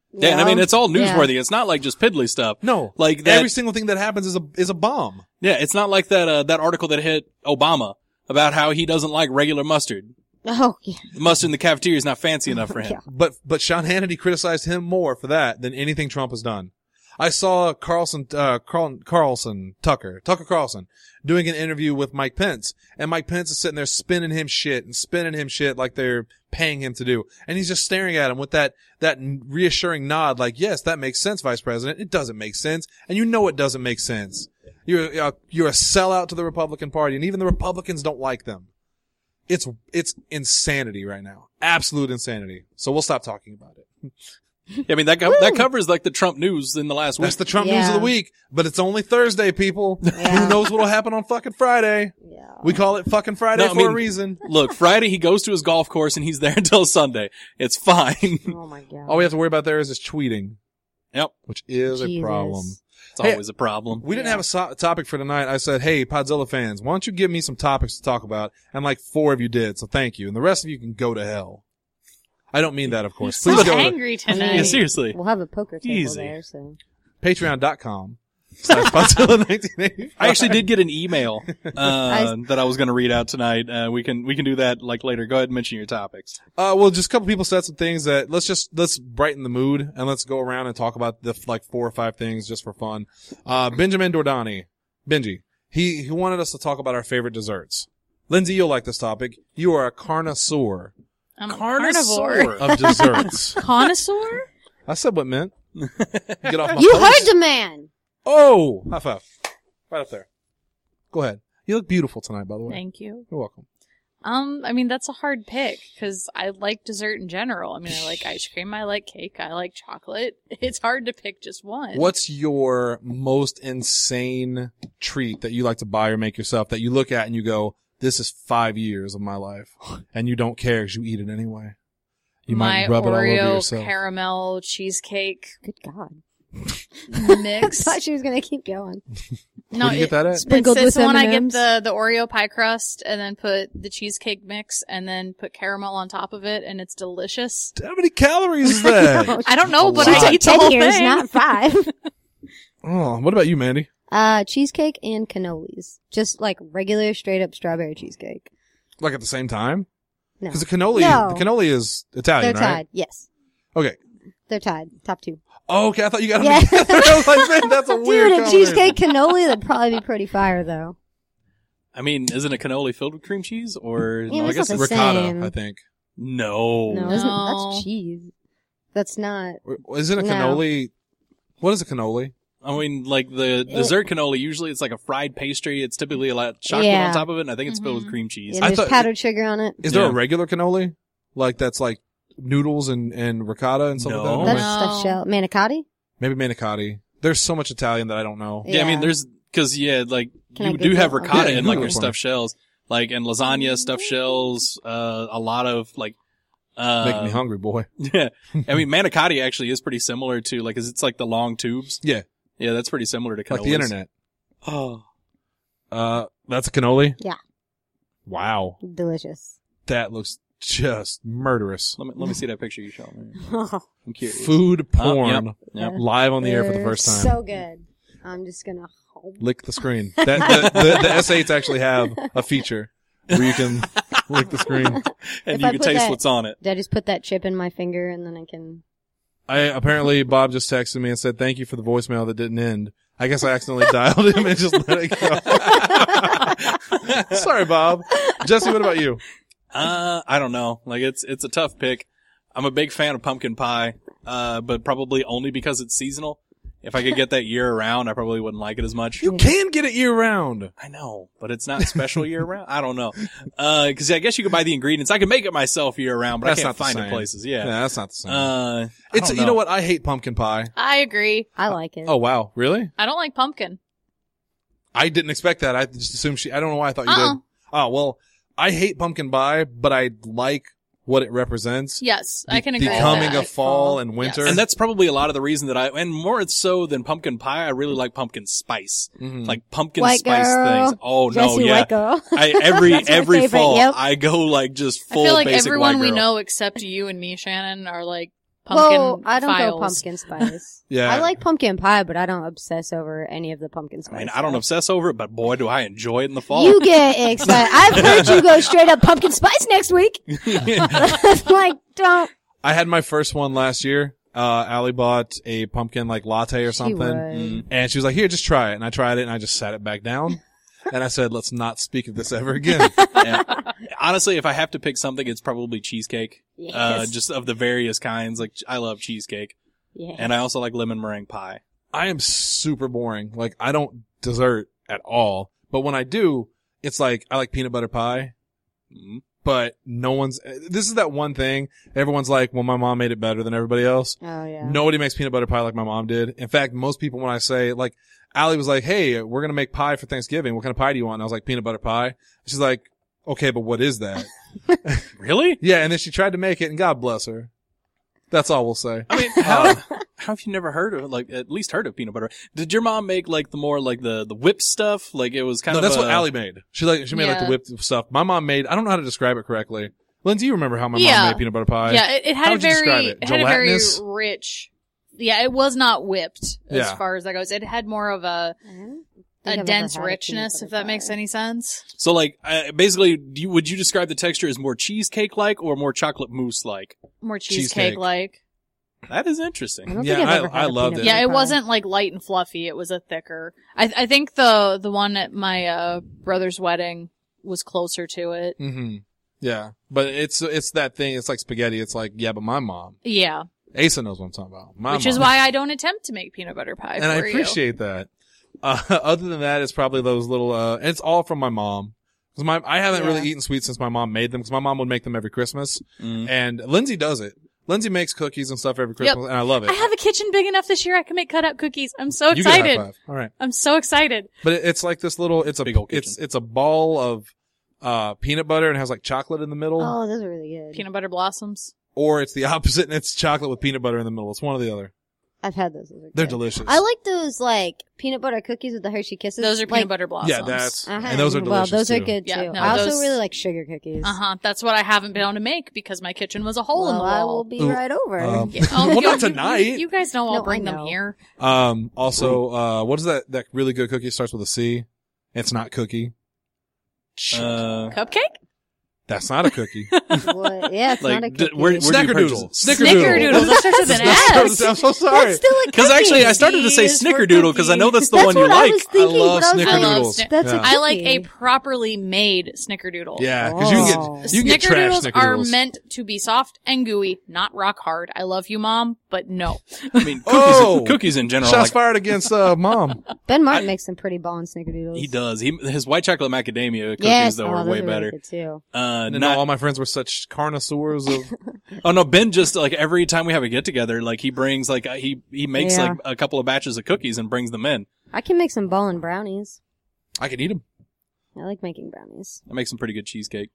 Yeah, and I mean, it's all newsworthy. It's not like just piddly stuff. No, Like that, every single thing that happens is a bomb. yeah, it's not like that article that hit Obama about how he doesn't like regular mustard. Oh, yeah. The mustard in the cafeteria is not fancy enough for him. Yeah. But Sean Hannity criticized him more for that than anything Trump has done. I saw Tucker Carlson doing an interview with Mike Pence, and Mike Pence is sitting there spinning him shit like they're paying him to do. And he's just staring at him with that reassuring nod like, yes, that makes sense, Vice President. It doesn't make sense. And you know it doesn't make sense. You're a sellout to the Republican Party, and even the Republicans don't like them. It's insanity right now. Absolute insanity. So we'll stop talking about it. I mean, that covers like the Trump news in the last week. That's the Trump news of the week, but it's only Thursday, people. Yeah. Who knows what'll happen on fucking Friday? Yeah. We call it fucking Friday No, I for a mean- reason. Look, Friday he goes to his golf course and he's there until Sunday. It's fine. Oh my god. All we have to worry about there is his tweeting, Yep. which is a Jesus. problem. It's Hey, always a problem. We didn't have a topic for tonight. I said, hey, Podzilla fans, why don't you give me some topics to talk about? And like 4 of you did, so thank you. And the rest of you can go to hell. I don't mean that, of course. So Please go to angry tonight. Yeah, seriously. We'll have a poker table Easy. there, so. patreon.com/Podzilla1985. I actually did get an email that I was going to read out tonight. We can do that like later. Go ahead and mention your topics. Well, just a couple people said some things that let's brighten the mood and let's go around and talk about the like 4 or 5 things just for fun. Benjamin Dordani, Benji, he wanted us to talk about our favorite desserts. Lindsay, you'll like this topic. You are a connoisseur I'm a Carnosaur. carnivore. of desserts. Connoisseur? I said what meant. Get off my You post. heard the man! Oh, high five. Right up there. Go ahead. You look beautiful tonight, by the way. Thank you. You're welcome. I mean, that's a hard pick because I like dessert in general. I mean, I like ice cream, I like cake, I like chocolate. It's hard to pick just one. What's your most insane treat that you like to buy or make yourself that you look at and you go, this is 5 years of my life, and you don't care because you eat it anyway? You my might rub it all over Oreo yourself. caramel cheesecake Good God. mix. I thought she was gonna keep going. No, Where'd you get that at? Sprinkled it's with when I get M&Ms? the Oreo pie crust and then put the cheesecake mix and then put caramel on top of it, and it's delicious. How many calories is that? I don't know, A but lot. I eat the 10 whole years, thing. not 5. Oh, what about you, Mandy? Cheesecake and cannolis. Just like regular straight up strawberry cheesecake. Like at the same time? No. Because the cannoli is Italian, They're right? tied. Yes. Okay. They're tied. Top 2. Oh, okay. I thought you got them Yeah. together. I was like, man, that's a weird Dude, a combination. cheesecake cannoli, that'd probably be pretty fire though. I mean, isn't a cannoli filled with cream cheese or Yeah, no? I it's guess not it's the Ricotta, same. I think. no. No, No. that's cheese. That's not. Isn't a No. cannoli? What is a cannoli? I mean, like the dessert cannoli, usually it's like a fried pastry. It's typically a lot of chocolate Yeah. on top of it, and I think it's filled with cream cheese. Yeah, I there's thought- powdered sugar on it. Is there a Yeah. regular cannoli? Like that's like noodles and ricotta and stuff No. like that? That's No. stuffed shell. Manicotti? Maybe manicotti. There's so much Italian that I don't know. Yeah, I mean, Yeah. there's because like Can I you do Google have it? ricotta Yeah, in like Google your it for me. stuffed shells, like in lasagna, stuffed shells, a lot of like. Making me hungry, boy. Yeah, I mean, manicotti actually is pretty similar to like, 'cause it's like the long tubes. Yeah, Yeah, that's pretty similar to cannolis. like the internet. Oh, That's a cannoli? Yeah. Wow. Delicious. That looks just murderous. let me see that picture you showed me. I'm curious. Food Oh, porn. Yep. Live on the air for the They're first time. So good. I'm just gonna. Lick the screen. That the S8s actually have a feature where you can lick the screen. And If you I can put taste that- what's on it. Did I just put that chip in my finger and then I can? Apparently Bob just texted me and said thank you for the voicemail that didn't end. I guess I accidentally dialed him and just let it go. Sorry, Bob. Jesse, what about you? I don't know. Like it's a tough pick. I'm a big fan of pumpkin pie, but probably only because it's seasonal. If I could get that year round, I probably wouldn't like it as much. You can get it year round. I know, but it's not special year round. I don't know. 'Cause I guess you could buy the ingredients. I could make it myself year round, but That's I not can't the find it same. places. Yeah, Yeah. that's not the same. I It's don't you know what? I hate pumpkin pie. I agree. I like it. Oh wow, really? I don't like pumpkin. I didn't expect that. I just assumed I don't know why I thought you Uh-uh. did. Oh well, I hate pumpkin pie, but I like what it represents. Yes, I can The agree with coming that. of fall and winter. And that's probably a lot of the reason that and more so than pumpkin pie, I really like pumpkin spice. Mhm. Like pumpkin White spice girl. things. Oh no, Jesse yeah. White Girl. Every That's my favorite, fall, yep. I go like just I full feel like basic everyone white we girl. know except you and me, Shannon, are like pumpkin. Well, I don't files. go pumpkin spice. Yeah. I like pumpkin pie, but I don't obsess over any of the pumpkin spice. I mean, I don't stuff. obsess over it, but boy, do I enjoy it in the fall. You get excited. I've heard you go straight up pumpkin spice next week. Like, don't. I had my first one last year. Allie bought a pumpkin like latte or something. Mm. And she was like, here, just try it. And I tried it and I just sat it back down. And I said, let's not speak of this ever again. Yeah. Honestly, if I have to pick something, it's probably cheesecake. Yes. Just of the various kinds. Like, I love cheesecake. Yeah. And I also like lemon meringue pie. I am super boring. Like, I don't dessert at all. But when I do, it's like, I like peanut butter pie. Mm. But this is that one thing. Everyone's like, well, my mom made it better than everybody else. Oh, yeah. Nobody makes peanut butter pie like my mom did. In fact, most people, when I say, like, Allie was like, hey, we're going to make pie for Thanksgiving. What kind of pie do you want? And I was like, peanut butter pie. She's like, okay, but what is that? Really? Yeah. And then she tried to make it and God bless her. That's all we'll say. I mean, how have you never heard of, like, at least heard of peanut butter? Did your mom make, like, the whipped stuff? Like, it was kind No, of that's what Allie made. She made like the Yeah. whipped stuff. My mom made, I don't know how to describe it correctly. Lindsay, you remember how my Yeah. mom made peanut butter pie? Yeah, it How had a would you describe very, it? it had a very Gelatinous? rich. Yeah, it was not whipped as Yeah. far as that goes. It had more of I don't think I've a ever dense had a richness, peanut if that butter makes pie. any sense. So, like, basically, would you describe the texture as more cheesecake-like or more chocolate mousse-like? More Cheesecake. cheesecake-like. That is I interesting. don't Yeah, think I've ever I had a loved peanut it. Yeah, butter it pie. wasn't like light and fluffy. It was a thicker. I think the one at my brother's wedding was closer to it. Mm-hmm. Yeah. But it's that thing. It's like spaghetti. It's like, yeah, but my mom. Yeah, Asa knows what I'm talking about. My which is mom. why I don't attempt to make peanut butter pie. And for I you. appreciate that. Other than that, it's probably those little, and it's all from my mom. 'Cause I haven't Yeah. really eaten sweets since my mom made them, because my mom would make them every Christmas. Mm. And Lindsay does it. Lindsay makes cookies and stuff every Christmas, and I love it. I have a kitchen big enough this year. I can make cutout cookies. I'm so You get a high excited. five. All right. I'm so excited. But it's like this little, it's a Big old kitchen. it's a ball of peanut butter and has like chocolate in the middle, Oh, those are really good. Peanut butter blossoms. or it's the opposite and it's chocolate with peanut butter in the middle. It's one or the other. I've had those. Those are They're good. delicious. I like those like peanut butter cookies with the Hershey Kisses. Those are like, peanut butter blossoms. Yeah, that's uh-huh. and those are delicious. Well, those are too. good Yeah, too. no, I also those- really like sugar cookies. That's what I haven't been able to make because my kitchen was a hole in the Well, I will wall. be Ooh, right over. Yeah. Oh, Well, you- not tonight. You guys know I'll No, bring I them know. here. Also, what is that really good cookie? It starts with a C. It's not cookie. Cupcake? That's not a cookie. What? Yeah, it's Like, not a cookie. where do you purchase Snickerdoodle. it? Snickerdoodle. That starts with an S. I'm so sorry. That's still a cookie. Because actually, I started to say These were Snickerdoodle because I know that's the That's one you what I like. was thinking, love but I was I love Snickerdoodles. Snick- That's a Yeah. I like a cookie. properly made snickerdoodle. Yeah, because you Oh. can get trash Snickerdoodles are snickerdoodles. meant to be soft and gooey, not rock hard. I love you, Mom, but no. I mean, Oh! cookies in general. Shots Like, fired against Mom. Ben Martin makes some pretty ballin' snickerdoodles. he does. His white chocolate macadamia cookies Yes, though oh, are those way are better. Really good too. And Not, all my friends were such connoisseurs of. oh no, Ben just like every time we have a get together, like he brings like he makes Yeah. like a couple of batches of cookies and brings them in. I can make some ballin' brownies. I could eat them. I like making brownies. I make some pretty good cheesecake.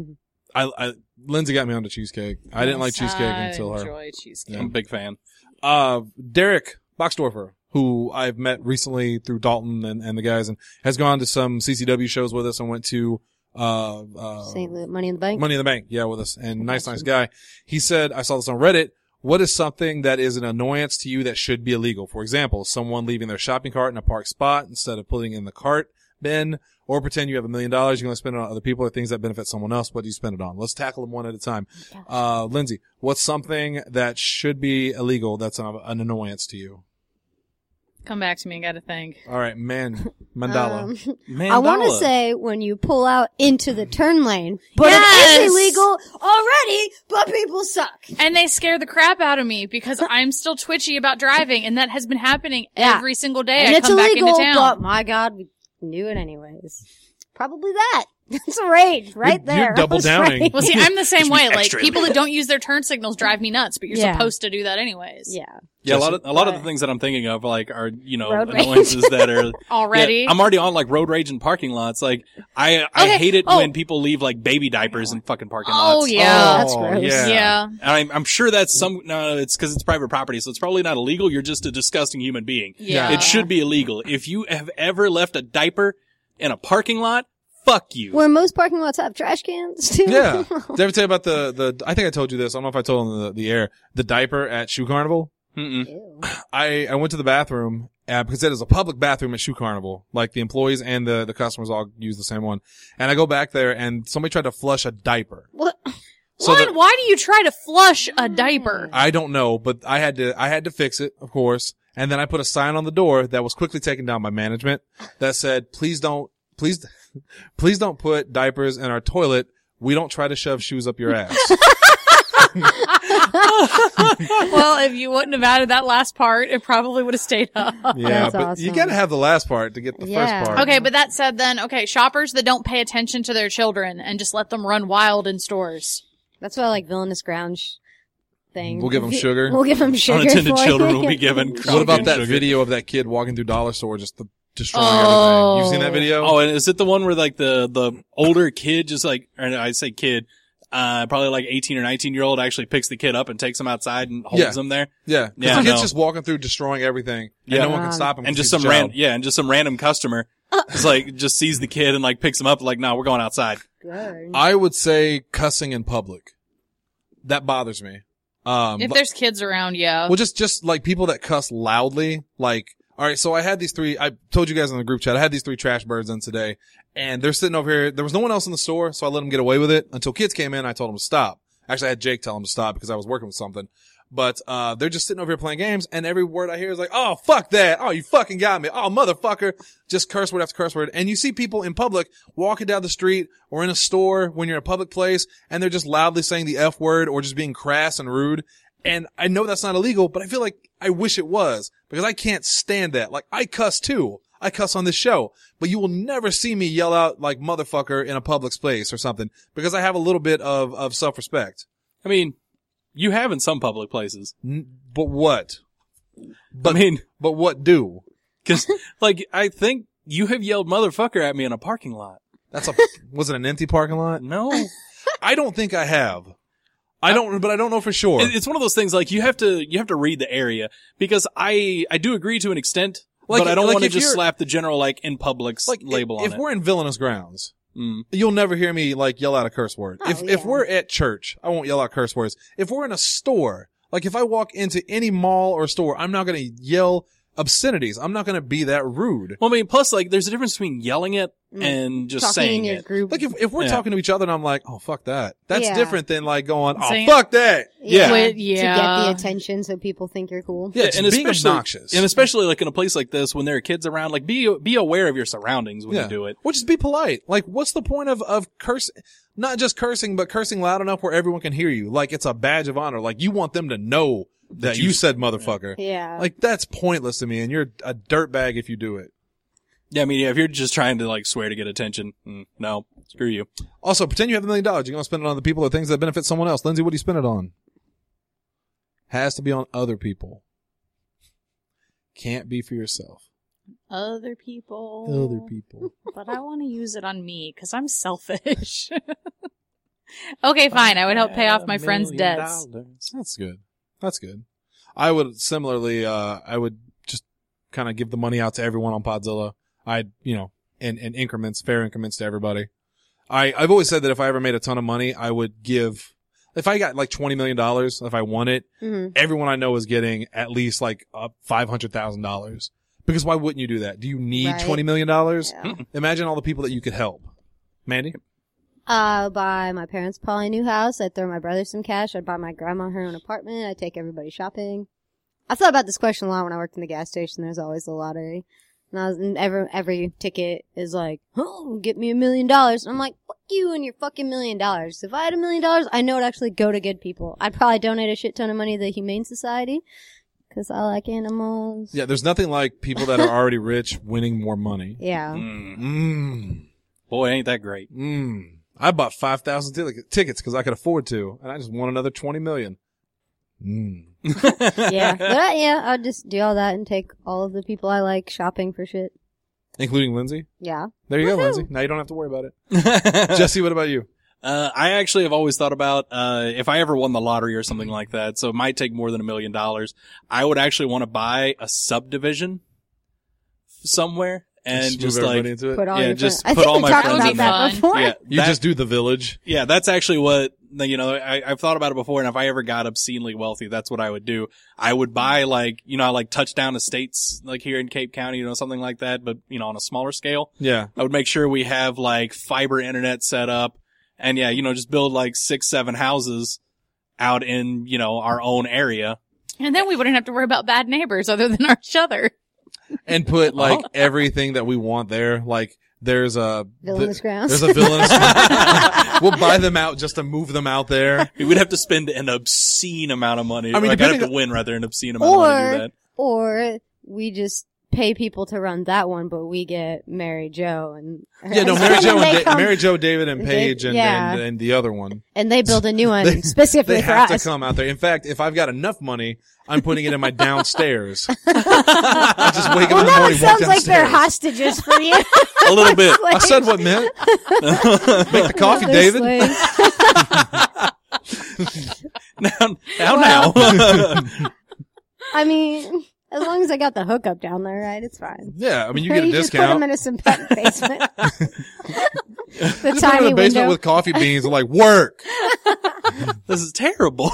Lindsay got me onto cheesecake. I didn't like cheesecake I until her. enjoy cheesecake. I'm a big fan. Derek Boxdorfer, who I've met recently through Dalton and the guys, and has gone to some CCW shows with us and went to St. Louis Money in the Bank. Money in the Bank, yeah, with us, and nice guy. He said, I saw this on Reddit. What is something that is an annoyance to you that should be illegal? For example, someone leaving their shopping cart in a parked spot instead of putting it in the cart bin, or pretend you have $1 million, you're going to spend it on other people or things that benefit someone else. What do you spend it on? Let's tackle them one at a time. Lindsay, what's something that should be illegal that's an annoyance to you? Come back to me. I gotta think. All right, Mandala. Man, I want to Dala. say when you pull out into the turn lane, but Yes! it is illegal already, but people suck. And they scare the crap out of me because I'm still twitchy about driving, and that has been happening Yeah. every single day And I it's come back illegal, into town. but my God, we knew it anyways. Probably that. That's a rage right You're there. double I was downing. right. Well, see, I'm the same Should be way. Like, extra people that illegal. don't use their turn signals drive me nuts, but you're Yeah. supposed to do that anyways. Yeah. Yeah, a lot of the But- things that I'm thinking of like are Road rage. annoyances that are Already. Yeah, I'm already on like road rage in parking lots. Like I Okay. hate it Oh. when people leave like baby diapers in fucking parking Oh, lots. yeah. That's gross. Yeah. And I'm sure that's no, it's because it's private property, so it's probably not illegal. You're just a disgusting human being. Yeah. It should be illegal. If you have ever left a diaper in a parking lot, fuck you. Where most parking lots have trash cans too. Yeah. Did I ever tell you about the, I think I told you this. I don't know if I told on the air, the diaper at Shoe Carnival. Mm-mm. Ew. I went to the bathroom, because it is a public bathroom at Shoe Carnival. Like the employees and the customers all use the same one. And I go back there and somebody tried to flush a diaper. What? So What? the- Why do you try to flush a diaper? I don't know, but I had to fix it, of course. And then I put a sign on the door that was quickly taken down by management that said, please don't put diapers in our toilet. We don't try to shove shoes up your ass. Well, if you wouldn't have added that last part, it probably would have stayed up. Yeah, That's but you awesome. gotta have the last part to get the Yeah. first part. Okay, but that said then, shoppers that don't pay attention to their children and just let them run wild in stores. That's why I like Villainous Grounge thing. We'll give 'em sugar. We'll give them sugar. Unattended for children it. will be given. What about that sugar. video of that kid walking through dollar store just destroying Oh. everything? You've seen that video? Oh, and is it the one where like the older kid just like, or I say kid, probably like 18 or 19-year-old actually picks the kid up and takes him outside and holds Yeah. him there? Yeah. 'Cause Yeah, the kid's no. just walking through destroying everything. And Yeah. no one can stop him. And 'cause just he's some a child. and just some random customer is like, just sees the kid and like picks him up like, no, we're going outside. Good. I would say cussing in public. That bothers me. If But- there's kids around, yeah. well, just like people that cuss loudly, like, all right, so I had these three, I told you guys in the group chat, I had these 3 trash birds in today and they're sitting over here. There was no one else in the store, so I let them get away with it until kids came in. I told them to stop. Actually, I had Jake tell them to stop because I was working with something. But, they're just sitting over here playing games and every word I hear is like, oh, fuck that. Oh, you fucking got me. Oh, motherfucker. Just curse word after curse word. And you see people in public walking down the street or in a store when you're in a public place and they're just loudly saying the F word or just being crass and rude. And I know that's not illegal, but I feel like I wish it was because I can't stand that. Like I cuss too. I cuss on this show, but you will never see me yell out like motherfucker in a public place or something because I have a little bit of self-respect. I mean, you have in some public places. But what? But, I mean, but what do? cause like, I think you have yelled motherfucker at me in a parking lot. Was it an empty parking lot? No. I don't think I have. But I don't know for sure. It's one of those things like you have to read the area because I do agree to an extent, Like- but I don't like want to if just you're- slap the general like in public's label if on it. we're in villainous grounds, Mm. you'll never hear me like yell out a curse word. Oh, If yeah. we're at church, I won't yell out curse words. If we're in a store, like if I walk into any mall or store, I'm not going to yell obscenities. I'm not going to be that rude. Well, I mean, plus like there's a difference between yelling it Mm. and just Talking saying in your it. group. Like if we're Yeah. talking to each other and I'm like, oh, fuck that. That's Yeah. different than like going, oh, Saying- fuck that. Yeah. Wait, To yeah. get the attention so people think you're cool. Yeah, it's and being especially, obnoxious. and especially like in a place like this when there are kids around, like be aware of your surroundings when Yeah. you do it. Well, just be polite. Like, what's the point of cursing? Not just cursing, but cursing loud enough where everyone can hear you. Like, it's a badge of honor. Like, you want them to know that you said motherfucker. Yeah. Like, that's pointless to me, and you're a dirtbag if you do it. Yeah, I mean, yeah, if you're just trying to like swear to get attention, no, screw you. Also, pretend you have $1 million. You're going to spend it on the people or things that benefit someone else. Lindsay, what do you spend it on? Has to be on other people. Can't be for yourself. Other people. Other people. But I want to use it on me because I'm selfish. Okay, fine. I would help pay off my friend's debts. That's good. That's good. I would similarly, I would just kind of give the money out to everyone on Podzilla. In increments, fair increments to everybody. I've always said that if I ever made a ton of money, I would give, if I got like $20 million, if I won it, Mhm. everyone I know is getting at least like $500,000. Because why wouldn't you do that? Do you need Right. $20 million? Yeah. Imagine all the people that you could help. Mandy? Buy my parents probably a new house. I'd throw my brother some cash. I'd buy my grandma her own apartment. I'd take everybody shopping. I thought about this question a lot when I worked in the gas station. There's always the lottery. And every ticket is like, oh, get me $1 million. And I'm like, fuck you and your fucking $1 million. If I had $1 million, I know it'd actually go to good people. I'd probably donate a shit ton of money to the Humane Society. Cause I like animals. Yeah, there's nothing like people that are already rich winning more money. Yeah. Boy, ain't that great. I bought 5,000 tickets because I could afford to, and I just won another 20 million. Yeah. But I'd just do all that and take all of the people I like shopping for shit. Including Lindsay. Yeah. There you go, Woohoo. Lindsay. Now you don't have to worry about it. Jesse, what about you? I actually have always thought about, if I ever won the lottery or something like that, so it might take more than $1 million, I would actually want to buy a subdivision somewhere and move just everybody like, into it. Put all Yeah, your just friends. I put think all we my talked friends about in that there. before. yeah, You that- just do the village. yeah, that's actually what, you know, I've thought about it before, and if I ever got obscenely wealthy, that's what I would do. I would buy like, you know, like touchdown estates, like here in Cape County, you know, something like that, but, you know, on a smaller scale. Yeah. I would make sure we have like fiber internet set up, and yeah, you know, just build like 6-7 houses out in, you know, our own area. And then we wouldn't have to worry about bad neighbors other than each other. And put like everything that we want there. Like there's a Villainous grounds. There's a villainous. We'll buy them out just to move them out there. We'd have to spend an obscene amount of money. I mean, like, I'd have depending to win rather an obscene amount of money to do that. Or we just pay people to run that one, but we get Mary Jo and Yeah, no, Mary Jo, they and come- Mary Jo, David, and They- Paige, and, yeah. and the other one. and they build a new one They specifically They for have us. to come out there. In fact, if I've got enough money, I'm putting it in my downstairs. I just wake up Well, in the now morning, it walk sounds like they're downstairs. hostages for you. A little bit. I said what meant. Make the coffee, They're David. slaves. Now. I mean, as long as I got the hookup down there, right? It's fine. Yeah, I mean, you Or get a just put them discount. in a sympathetic basement. The Just put them in tiny a basement window. with coffee beans and like work. This is terrible.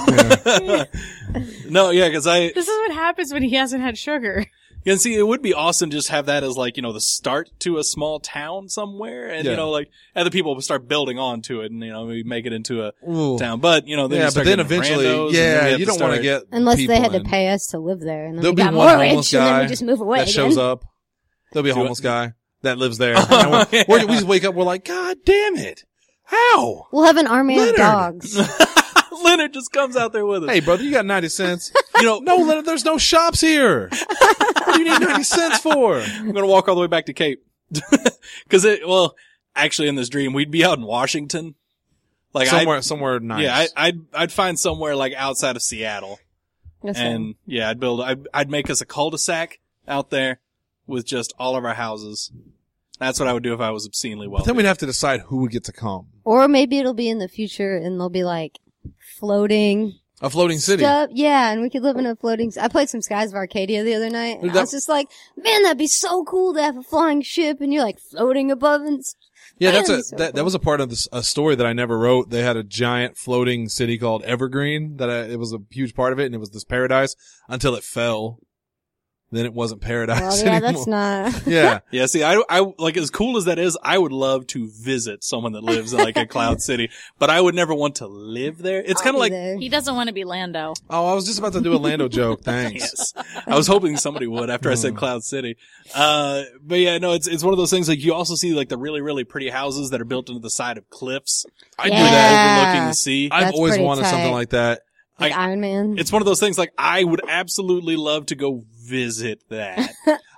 No, yeah, cause This is what happens when he hasn't had sugar. you can see it would be awesome to just have that as like, you know, the start to a small town somewhere, and Yeah. you know, like other people will start building onto it, and you know, maybe make it into a Ooh. town. But you know, then Yeah, you but start then getting eventually, randos, and then we yeah, have you don't want to start- get Unless people they had to in. pay us to live there, and then There'll we be got one more homeless rich, and then guy we just move away that again. shows up. There'll be a Do homeless it. guy that lives there. Oh, And we just wake up, we're like, God damn it. How? We'll have an army Leonard. of dogs. Leonard just comes out there with us. Hey, brother, you got 90 cents. You know, No, Leonard, there's no shops here. What do you need 90 cents for? I'm gonna walk all the way back to Cape. Cause actually in this dream, we'd be out in Washington. Like Somewhere nice. yeah, I'd find somewhere like outside of Seattle. That's And yeah, I'd make us a cul-de-sac out there with just all of our houses. That's what I would do if I was obscenely But wealthy. then we'd have to decide who would get to come. Or maybe it'll be in the future, and they'll be like floating A floating city. stuff. Yeah, and we could live in a floating. I played some Skies of Arcadia the other night, and I That- was just like, "Man, that'd be so cool to have a flying ship, and you're like floating above." And Yeah, That'd be so that cool. was a part of a story that I never wrote. They had a giant floating city called Evergreen it was a huge part of it, and it was this paradise until it fell. Then it wasn't paradise well, yeah, anymore. that's not. Yeah, see, I like, as cool as that is, I would love to visit someone that lives in like a cloud city, but I would never want to live there. It's kind of like, He doesn't want to be Lando. Oh, I was just about to do a Lando joke. Thanks. yes, I was hoping somebody would after I said Cloud City. But yeah, no, it's one of those things, like, you also see like the really, really pretty houses that are built into the side of cliffs, I Yeah. do that. overlooking the sea. I've That's always pretty wanted something tight. like that. Like Iron Man. It's one of those things, like, I would absolutely love to go visit that.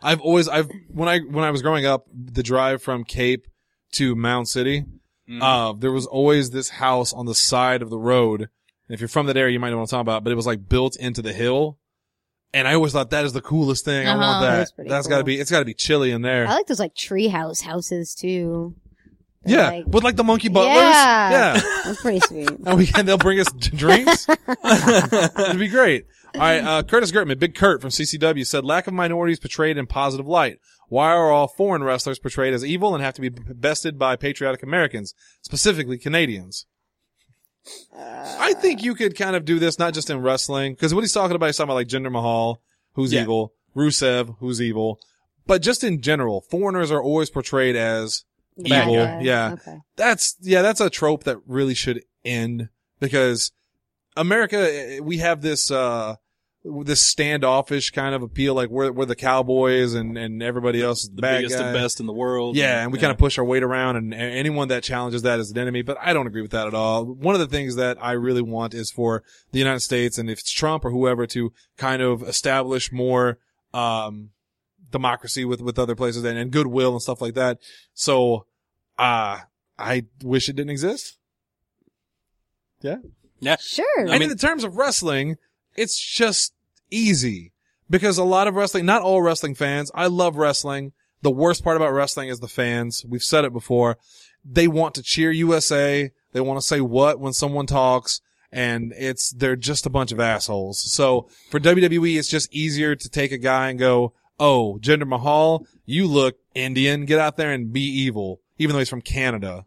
When I was growing up, the drive from Cape to Mound City, there was always this house on the side of the road. And if you're from that area, you might know what I'm talking about, but it was like built into the hill. And I always thought that is the coolest thing. I want Uh-huh. that. That's pretty That's cool. it's gotta be chilly in there. I like those like treehouse houses too. They're Yeah. like- With like the monkey butlers. Yeah. Yeah. That's pretty sweet. And they'll bring us drinks. It'd be great. All right, Curtis Gertman, Big Kurt from CCW said, lack of minorities portrayed in positive light. Why are all foreign wrestlers portrayed as evil and have to be bested by patriotic Americans, specifically Canadians? I think you could kind of do this not just in wrestling, because what he's talking about like Jinder Mahal, who's Yeah. evil, Rusev, who's evil, but just in general, foreigners are always portrayed as The bad evil. guy. Yeah. Okay. That's a trope that really should end, because America, we have this standoffish kind of appeal, like we're the cowboys and everybody else is the The bad biggest guy. and best in the world. Yeah, and we kind of push our weight around, and anyone that challenges that is an enemy, but I don't agree with that at all. One of the things that I really want is for the United States, and if it's Trump or whoever, to kind of establish more democracy with other places and goodwill and stuff like that. So I wish it didn't exist. Sure. And in terms of wrestling, it's just easy, because a lot of wrestling, not all wrestling fans, I love wrestling. The worst part about wrestling is the fans. We've said it before. They want to cheer USA. They want to say what when someone talks, and they're just a bunch of assholes. So for WWE, it's just easier to take a guy and go, oh, Jinder Mahal, you look Indian. Get out there and be evil, even though he's from Canada.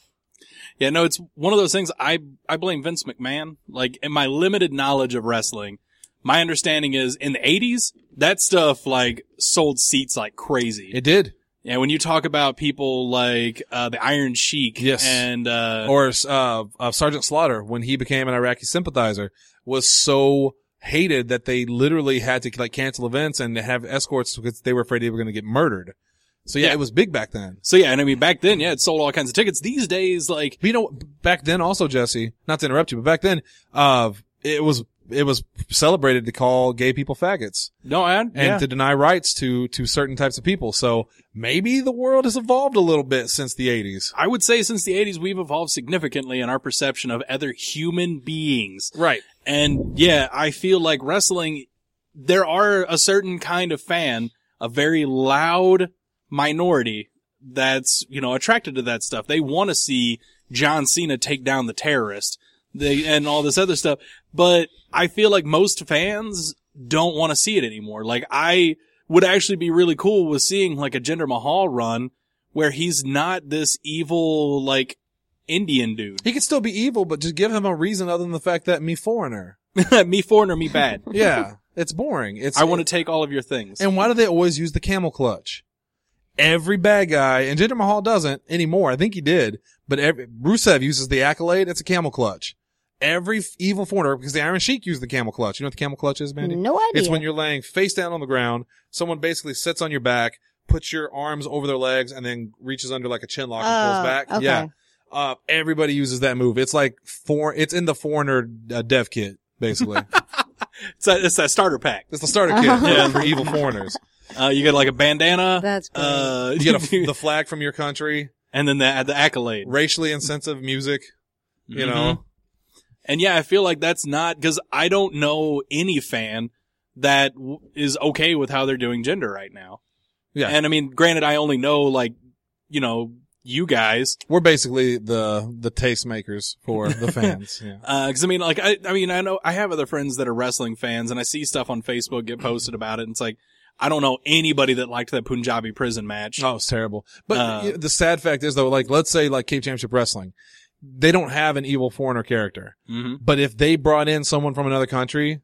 Yeah, no, it's one of those things. I blame Vince McMahon. Like, in my limited knowledge of wrestling, my understanding is in the 80s, that stuff, like, sold seats like crazy. It did. And when you talk about people like, the Iron Sheik. Yes. And, Or Sergeant Slaughter, when he became an Iraqi sympathizer, was so hated that they literally had to like cancel events and have escorts because they were afraid they were going to get murdered. So yeah, it was big back then. so yeah, and I mean, back then, yeah, it sold all kinds of tickets. These days, like, But you know, back then also, Jesse, not to interrupt you, but back then, it was celebrated to call gay people faggots no, and to deny rights to certain types of people. So maybe the world has evolved a little bit since the 80s. I would say since the 80s, we've evolved significantly in our perception of other human beings. Right. And yeah, I feel like wrestling, there are a certain kind of fan, a very loud minority that's, you know, attracted to that stuff. They want to see John Cena take down the terrorist, and all this other stuff. But I feel like most fans don't want to see it anymore. Like, I would actually be really cool with seeing like a Jinder Mahal run where he's not this evil, like, Indian dude. He could still be evil, but just give him a reason other than the fact that me foreigner. Me foreigner, me bad. Yeah. It's boring. I want to take all of your things. And why do they always use the camel clutch? Every bad guy, and Jinder Mahal doesn't anymore. I think he did, but Rusev uses the Accolade. It's a camel clutch. Every evil foreigner, because the Iron Sheik used the camel clutch. You know what the camel clutch is, Mandy? No idea. It's when you're laying face down on the ground. Someone basically sits on your back, puts your arms over their legs, and then reaches under like a chin lock and pulls back. Okay. Yeah. Everybody uses that move. It's like it's in the foreigner dev kit, basically. It's that starter pack. It's the starter kit for evil foreigners. You get like a bandana. That's great. You get the flag from your country, and then the accolade. racially insensitive music, you know. And yeah, I feel like that's not, because I don't know any fan that is okay with how they're doing gender right now. Yeah. And I mean, granted, I only know, like, you know, you guys. We're basically the tastemakers for the fans. Yeah. Cause I mean, like, I know I have other friends that are wrestling fans, and I see stuff on Facebook get posted about it, and it's like, I don't know anybody that liked that Punjabi prison match. Oh, it's terrible. But the sad fact is though, like, let's say like Cape Championship Wrestling, they don't have an evil foreigner character. Mm-hmm. But if they brought in someone from another country,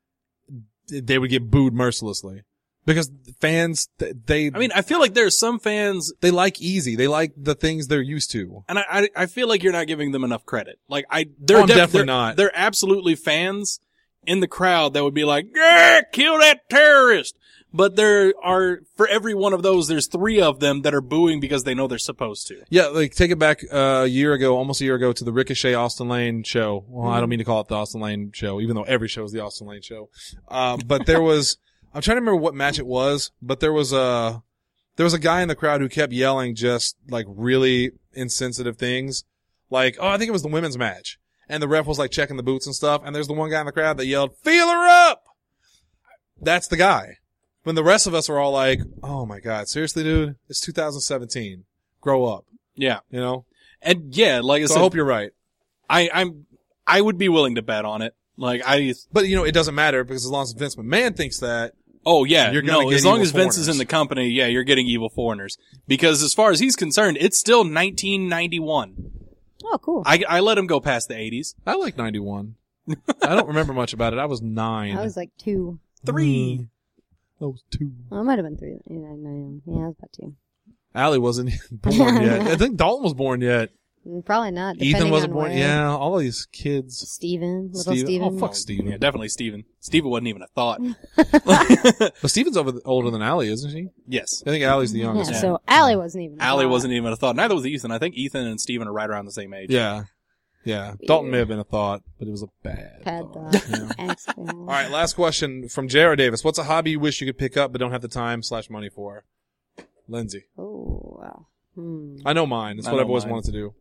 they would get booed mercilessly. Because fans, I mean, I feel like there's some fans, they like easy. They like the things they're used to. and I feel like you're not giving them enough credit. Like, I'm definitely not. They're absolutely fans in the crowd that would be like, yeah, kill that terrorist. But there are, for every one of those, there's 3 of them that are booing because they know they're supposed to. Yeah, like take it back almost a year ago to the Ricochet Austin Lane show. Well, I don't mean to call it the Austin Lane show, even though every show is the Austin Lane show. But there was, I'm trying to remember what match it was, but there was a guy in the crowd who kept yelling just like really insensitive things. Like, oh, I think it was the women's match. And the ref was like checking the boots and stuff. And there's the one guy in the crowd that yelled, "Feel her up!" That's the guy. When the rest of us are all like, oh my God, seriously, dude? It's 2017. Grow up. Yeah. You know? And yeah, like I So said, I hope you're right. I would be willing to bet on it. Like, But you know, it doesn't matter because as long as Vince McMahon thinks that, oh yeah, You're gonna get as long evil as Vince is in foreigners. the company, yeah, you're getting evil foreigners. Because as far as he's concerned, it's still 1991. Oh, cool. I let him go past the 80s. I like 91. I don't remember much about it. I was 9. I was like 2. 3. I was 2. Well, it might have been 3. Yeah, I was about 2. Allie wasn't born yet. I think Dalton was born yet. Probably not. Ethan depending wasn't on born. where. Yeah, all of these kids. Steven. Little Steven. Oh, fuck Steven. Yeah, definitely Steven. Steven wasn't even a thought. But Steven's older than Allie, isn't she? Yes. I think Allie's the Yeah, youngest. Yeah. so Allie wasn't even. Allie wasn't even a thought. Neither was Ethan. I think Ethan and Steven are right around the same age. Yeah. Yeah. Dalton may have been a thought, but it was a bad thought. Yeah. Actually. All right, last question from J.R. Davis. What's a hobby you wish you could pick up but don't have the time/money for? Lindsay. Oh, wow. I know mine. It's I what know I've always mine. wanted to do.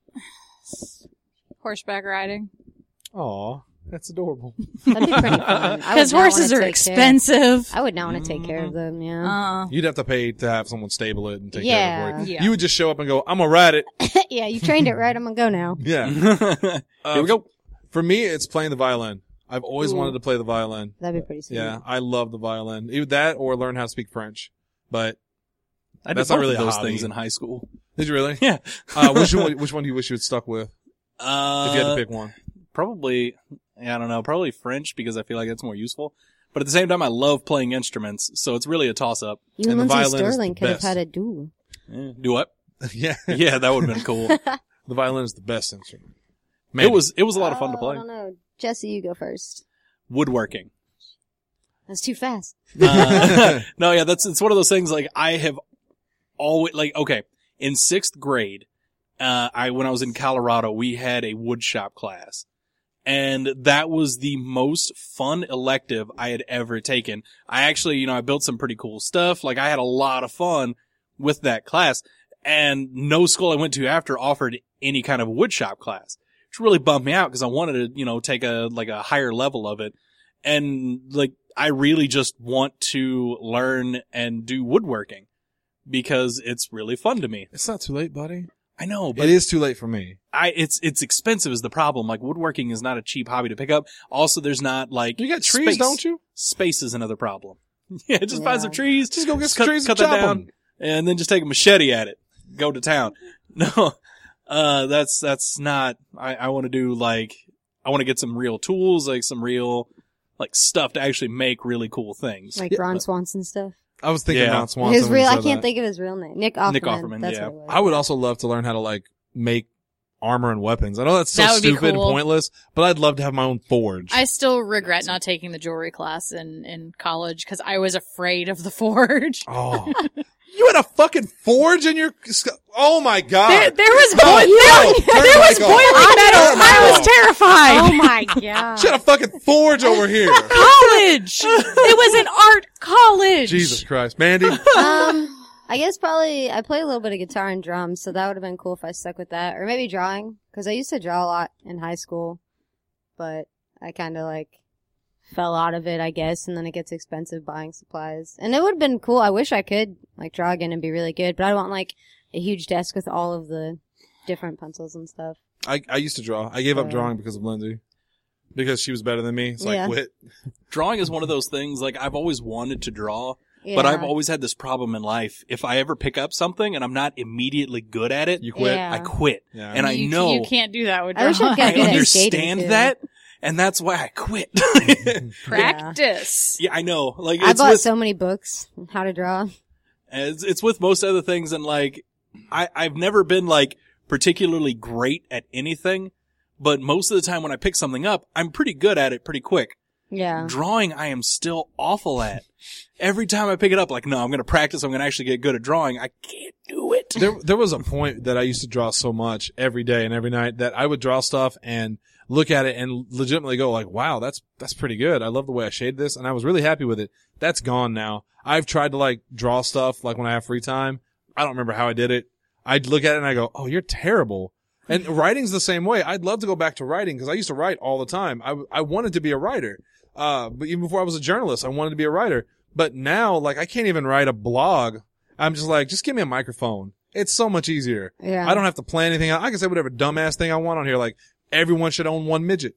Horseback riding. Aw, that's adorable. That'd be pretty fun. I would Because not wanna horses are take care- expensive. I would not want to take care of them, yeah. You'd have to pay to have someone stable it and take care Yeah. of it. Yeah. You would just show up and go, I'm gonna ride it. Yeah, you trained it right. I'm gonna go now. Yeah. Here we go. For me, it's playing the violin. I've always Ooh. wanted to play the violin. That'd be pretty sweet. Yeah, I love the violin. Either that or learn how to speak French. But I did That's both not really of a those hobby. things in high school. did you really? Yeah. Which one do you wish you had stuck with if you had to pick one? Probably, I don't know, probably French because I feel like that's more useful. But at the same time, I love playing instruments, so it's really a toss-up. You And the and Lindsay violin is Sterling the could have best. had a duel. Do what? Yeah, Yeah, that would have been cool. the violin is the best instrument. Maybe. It was a lot of fun to I play. don't know. Jesse, you go first. Woodworking. That's too fast. No, yeah, it's one of those things, like, I have always, like, okay, in 6th grade, when I was in Colorado, we had a wood shop class. And that was the most fun elective I had ever taken. I actually, I built some pretty cool stuff. Like, I had a lot of fun with that class. And no school I went to after offered any kind of wood shop class, which really bummed me out because I wanted to, take a higher level of it. And, like, I really just want to learn and do woodworking because it's really fun to me. It's not too late, buddy. I know, but It is too late for me. it's expensive is the problem. Like, woodworking is not a cheap hobby to pick up. Also, there's not, like, You got trees, space. don't you? Space is another problem. Yeah, just find Yeah. some trees. Just go get some trees cut and that chop down, 'em. and then just take a machete at it. Go to town. No, that's not, I want to do, like, I want to get some real tools, like some real, like, stuff to actually make really cool things. Like Ron Swanson stuff. I was thinking Yeah. Ron Swanson. His when real, you I said can't that. think of his real name. Nick Offerman. Nick Offerman, That's yeah. what it was. I would also love to learn how to like make armor and weapons. I know that's so That would be stupid cool. and pointless, but I'd love to have my own forge. I still regret not taking the jewelry class in college because I was afraid of the forge. Oh, you had a fucking forge in your? Oh my god! There was No, boiling no, there was turn boiling the mic off. metal. Turn the I mic was off. terrified. Oh my god. She had a fucking forge over here. College. It was an art college. Jesus Christ, Mandy. I guess probably I play a little bit of guitar and drums, so that would have been cool if I stuck with that, or maybe drawing, because I used to draw a lot in high school, but I kind of like fell out of it, I guess, and then it gets expensive buying supplies. And it would have been cool. I wish I could like draw again and be really good, but I want like a huge desk with all of the different pencils and stuff. I used to draw. I gave up drawing because of Lindsay. Because she was better than me, so Yeah. I quit. Drawing is one of those things, like, I've always wanted to draw, Yeah. but I've always had this problem in life. If I ever pick up something and I'm not immediately good at it, You quit. Yeah. I quit. Yeah. And I You- know you can't do that with I wish I drawing. could I get at skating, understand too. that, and that's why I quit. Practice. Yeah, I know. Like, I it's bought with, so many books on how to draw. it's with most other things, and like, I've never been like particularly great at anything, but most of the time when I pick something up, I'm pretty good at it pretty quick. Yeah. Drawing, I am still awful at. Every time I pick it up, like, no, I'm going to practice. I'm going to actually get good at drawing. I can't do it. There was a point that I used to draw so much every day and every night that I would draw stuff and look at it and legitimately go like, wow, that's pretty good. I love the way I shaded this, and I was really happy with it. That's gone now. I've tried to like draw stuff like when I have free time. I don't remember how I did it. I'd look at it and I go, oh, you're terrible. And writing's the same way. I'd love to go back to writing because I used to write all the time. I wanted to be a writer. But even before I was a journalist, I wanted to be a writer. But now, like, I can't even write a blog. I'm just like, just give me a microphone. It's so much easier. Yeah. I don't have to plan anything out. I can say whatever dumbass thing I want on here. Like, everyone should own one midget.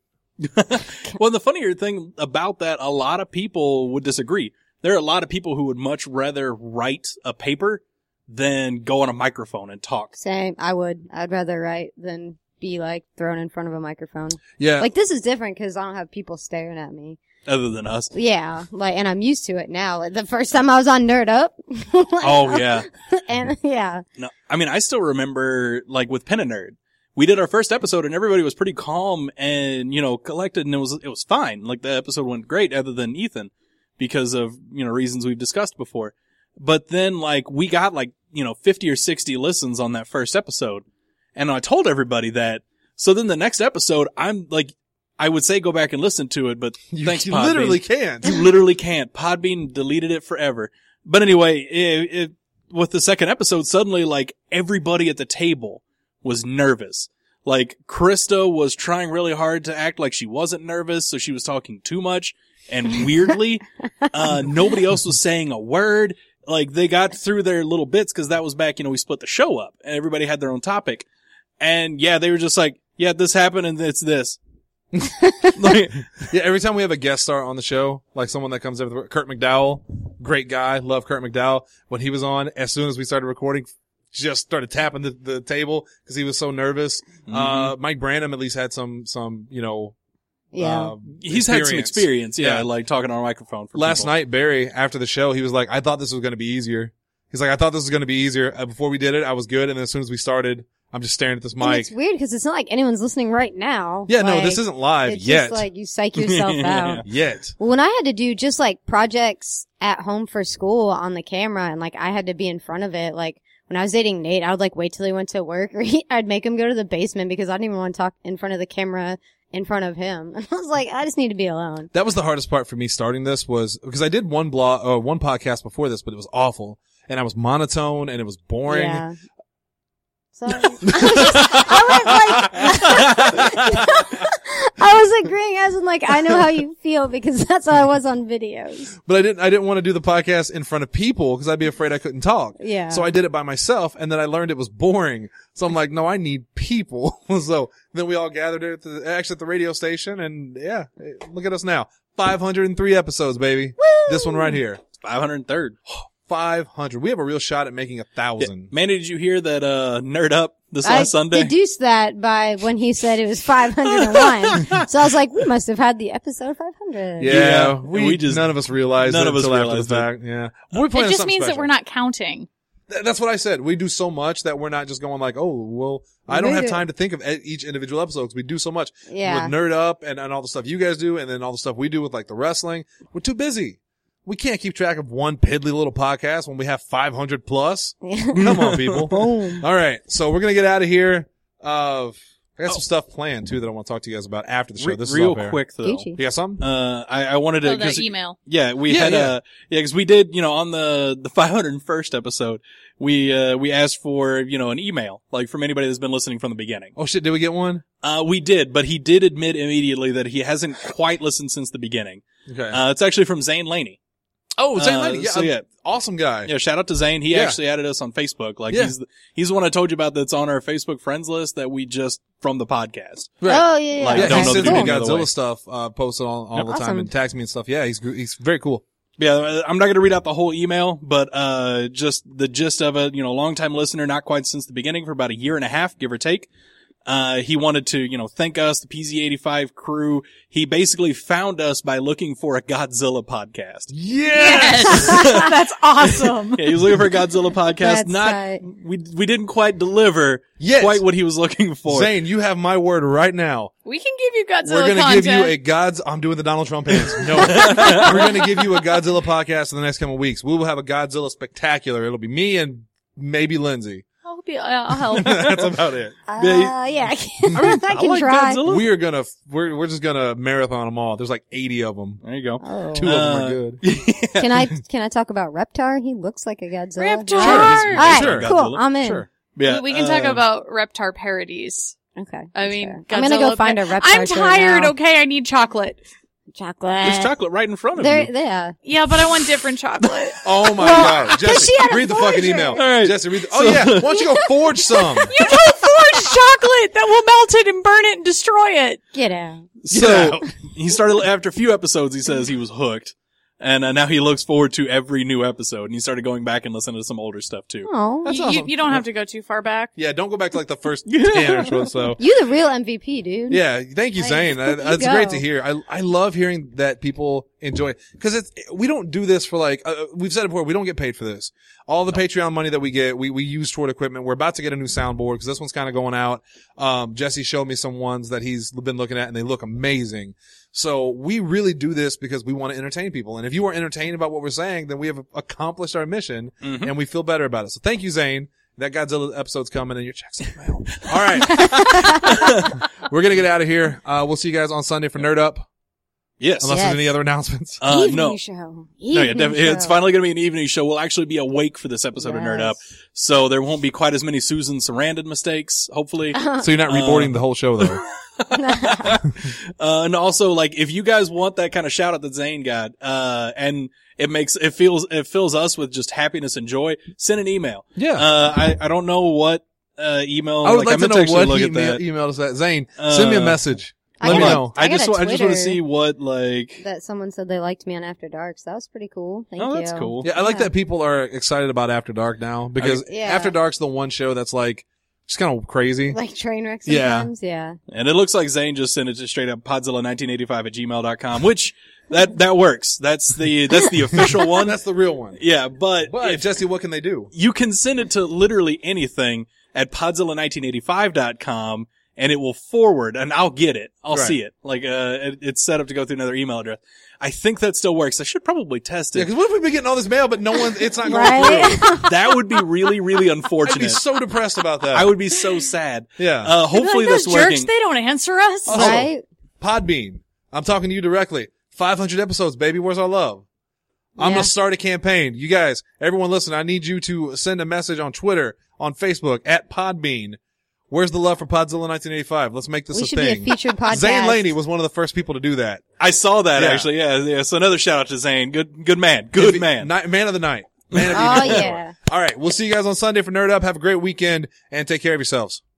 Well, the funnier thing about that, a lot of people would disagree. There are a lot of people who would much rather write a paper than go on a microphone and talk. Same. I'd rather write than be like thrown in front of a microphone. Yeah. Like this is different because I don't have people staring at me. Other than us. Yeah. Like, and I'm used to it now. Like the first time I was on Nerd Up. Oh, yeah. And yeah. No, I mean, I still remember, like, with Pen and Nerd, we did our first episode and everybody was pretty calm and, collected, and it was fine. Like, the episode went great other than Ethan because of, reasons we've discussed before. But then, like, we got, 50 or 60 listens on that first episode. And I told everybody that. So then the next episode, I'm like, I would say go back and listen to it, but thanks, you Podbean. literally can't. You literally can't. Podbean deleted it forever. But anyway, with the second episode, suddenly, like, everybody at the table was nervous. Like, Krista was trying really hard to act like she wasn't nervous, so she was talking too much. And weirdly, nobody else was saying a word. Like, they got through their little bits, because that was back, we split the show up, and everybody had their own topic. And yeah, they were just like, yeah, this happened, and it's this. Like, Yeah, every time we have a guest star on the show, like someone that comes over, Kurt McDowell, great guy, love Kurt McDowell. When he was on, as soon as we started recording, just started tapping the table because he was so nervous. Mike Branham at least had some, Yeah. he's had some experience, Yeah. like talking on a microphone for Last people. night, Barry, after the show, he was like, I thought this was going to be easier. He's like, I thought this was going to be easier. Before we did it, I was good. And then as soon as we started, I'm just staring at this And mic. it's weird because it's not like anyone's listening right now. Yeah, no, Like, this isn't live it's yet. just like you psych yourself out. Yet. Well, when I had to do just like projects at home for school on the camera and like I had to be in front of it, like when I was dating Nate, I would like wait till he went to work or I'd make him go to the basement because I didn't even want to talk in front of the camera in front of him. And I was like, I just need to be alone. That was the hardest part for me starting this was because I did one podcast before this, but it was awful. And I was monotone and it was boring. Yeah. So I was agreeing as in like, I know how you feel because that's how I was on videos. But I didn't want to do the podcast in front of people because I'd be afraid I couldn't talk. Yeah. So I did it by myself and then I learned it was boring. So I'm like, no, I need people. So then we all gathered at the radio station and yeah, look at us now. 503 episodes, baby. Woo! This one right here. 503rd. 500. We have a real shot at making 1,000. Manny, did you hear that Nerd Up this I last Sunday? deduced that by when he said it was 501. So I was like, we must have had the episode 500. Yeah, we just- none of us realized none it of us until after the realized it. fact. Yeah. We're playing It just something means that special. we're not counting. That's what I said. We do so much that we're not just going like, oh, well, I We don't made have it. time to think of each individual episode because we do so much. Yeah. With Nerd Up and all the stuff you guys do and then all the stuff we do with like the wrestling. We're too busy. We can't keep track of one piddly little podcast when we have 500 plus. Come on, people. Boom. All right. So we're going to get out of here. I got some stuff planned too that I want to talk to you guys about after the show. This is real off air. quick though. Gucci. You got something? I wanted to, Oh, that 'cause- email. yeah, we Yeah, had, yeah. because we did, on the 501st episode, we asked for, an email, like from anybody that's been listening from the beginning. Oh shit. Did we get one? We did, but he did admit immediately that he hasn't quite listened since the beginning. Okay. It's actually from Zane Laney. Oh, Zane Lady. Yeah, so yeah. awesome guy. Yeah, shout out to Zane. He Yeah. actually added us on Facebook. Like Yeah. he's the one I told you about that's on our Facebook friends list that we just from the podcast. Right. Oh, yeah. Like, Yeah, I don't he know sends the me name of the way. Godzilla stuff, posted all the time Awesome. and tags me and stuff. Yeah, he's very cool. Yeah, I'm not going to read out the whole email, but just the gist of it, longtime listener, not quite since the beginning, for about a year and a half, give or take. He wanted to, thank us, the PZ85 crew. He basically found us by looking for a Godzilla podcast. Yes! That's awesome. Yeah, he was looking for a Godzilla podcast. That's Not, tight. we didn't quite deliver Yes. quite what he was looking for. Zane, you have my word right now. We can give you Godzilla We're going to content. give you I'm doing the Donald Trump hands. No. We're going to give you a Godzilla podcast in the next couple of weeks. We will have a Godzilla spectacular. It'll be me and maybe Lindsay. I'll help. That's about it. Yeah, I can, I can like try. Godzilla. We're just going to marathon them all. There's like 80 of them. There you go. Oh. 2 of them are good. Can I talk about Reptar? He looks like a Godzilla. Reptar! All right, Sure. cool. Godzilla. I'm in. Sure. Yeah, we can talk about Reptar parodies. Okay. I mean, sure. I'm gonna go Godzilla find a Reptar. I'm shirt tired, now. okay? I need chocolate. Chocolate. There's chocolate right in front of There, you. yeah. Yeah, but I want different chocolate. Oh my Well, God. Jesse, she had a read the fucking forger. email. All right. Jesse, read oh yeah. Why don't you go forge some? You don't forge chocolate that will melt it and burn it and destroy it. Get out. So he started after a few episodes. He says he was hooked, and now he looks forward to every new episode. And he started going back and listening to some older stuff too. Oh, That's You, awesome. you don't have to go too far back. Yeah, don't go back to like the first 10 or so. you the real MVP, dude. Yeah, thank you, Like, Zane. there you That's go. great to hear. I love hearing that people enjoy because we don't do this for like we've said it before. We don't get paid for this. All the Patreon money that we get, we use toward equipment. We're about to get a new soundboard because this one's kind of going out. Jesse showed me some ones that he's been looking at and they look amazing. So we really do this because we want to entertain people. And if you are entertained about what we're saying, then we have accomplished our mission and we feel better about it. So thank you, Zane. That Godzilla episode's coming and your check's in the mail. All right. We're going to get out of here. We'll see you guys on Sunday for Nerd Up. Yes. Unless Yes. there's any other announcements. Evening No. show. No, yeah, Evening definitely. It's show. finally going to be an evening show. We'll actually be awake for this episode of Nerd Up. So there won't be quite as many Susan Sarandon mistakes, hopefully. So you're not reboarding the whole show though. And also, like, if you guys want that kind of shout out that Zane got, and it fills us with just happiness and joy, send an email. Yeah. I don't know what, email. I would like I to meant know actually what look he at that. emailed us that. Zane, send me a message. Let me got a- know. I got just a want to Twitter see what like. that someone said they liked me on After Dark, so that was pretty cool. Thank you. Oh, that's cool. Yeah, I like Yeah. that people are excited about After Dark now because Yeah. After Dark's the one show that's like just kind of crazy. Like train wrecks Yeah. sometimes, yeah. And it looks like Zane just sent it to straight up podzilla1985@gmail.com, which that works. That's the official one. That's the real one. Yeah, but But Jesse, what can they do? you can send it to literally anything at podzilla1985.com and it will forward and I'll get it. I'll Right. see it. Like, it's set up to go through another email address. I think that still works. I should probably test Yeah, it. because what if we've been getting all this mail, but no one, it's not going Right? through? That would be really, really I'd be unfortunate. so depressed about that. I would be so sad. Yeah. Hopefully Like, those that's jerks, working. they don't answer us. Oh. Right? Podbean. I'm talking to you directly. 500 episodes, baby. Where's our love? I'm Yeah. going to start a campaign. You guys, everyone listen, I need you to send a message on Twitter, on Facebook, at Podbean. Where's the love for Podzilla 1985? Let's make this We a should thing. be a featured podcast. Zane Laney was one of the first people to do that. I saw that Yeah. actually. Yeah. So another shout out to Zane. Good man. If Good he- man. Man of the night. Man of the Oh, evening. yeah. All right. We'll see you guys on Sunday for Nerd Up. Have a great weekend and take care of yourselves.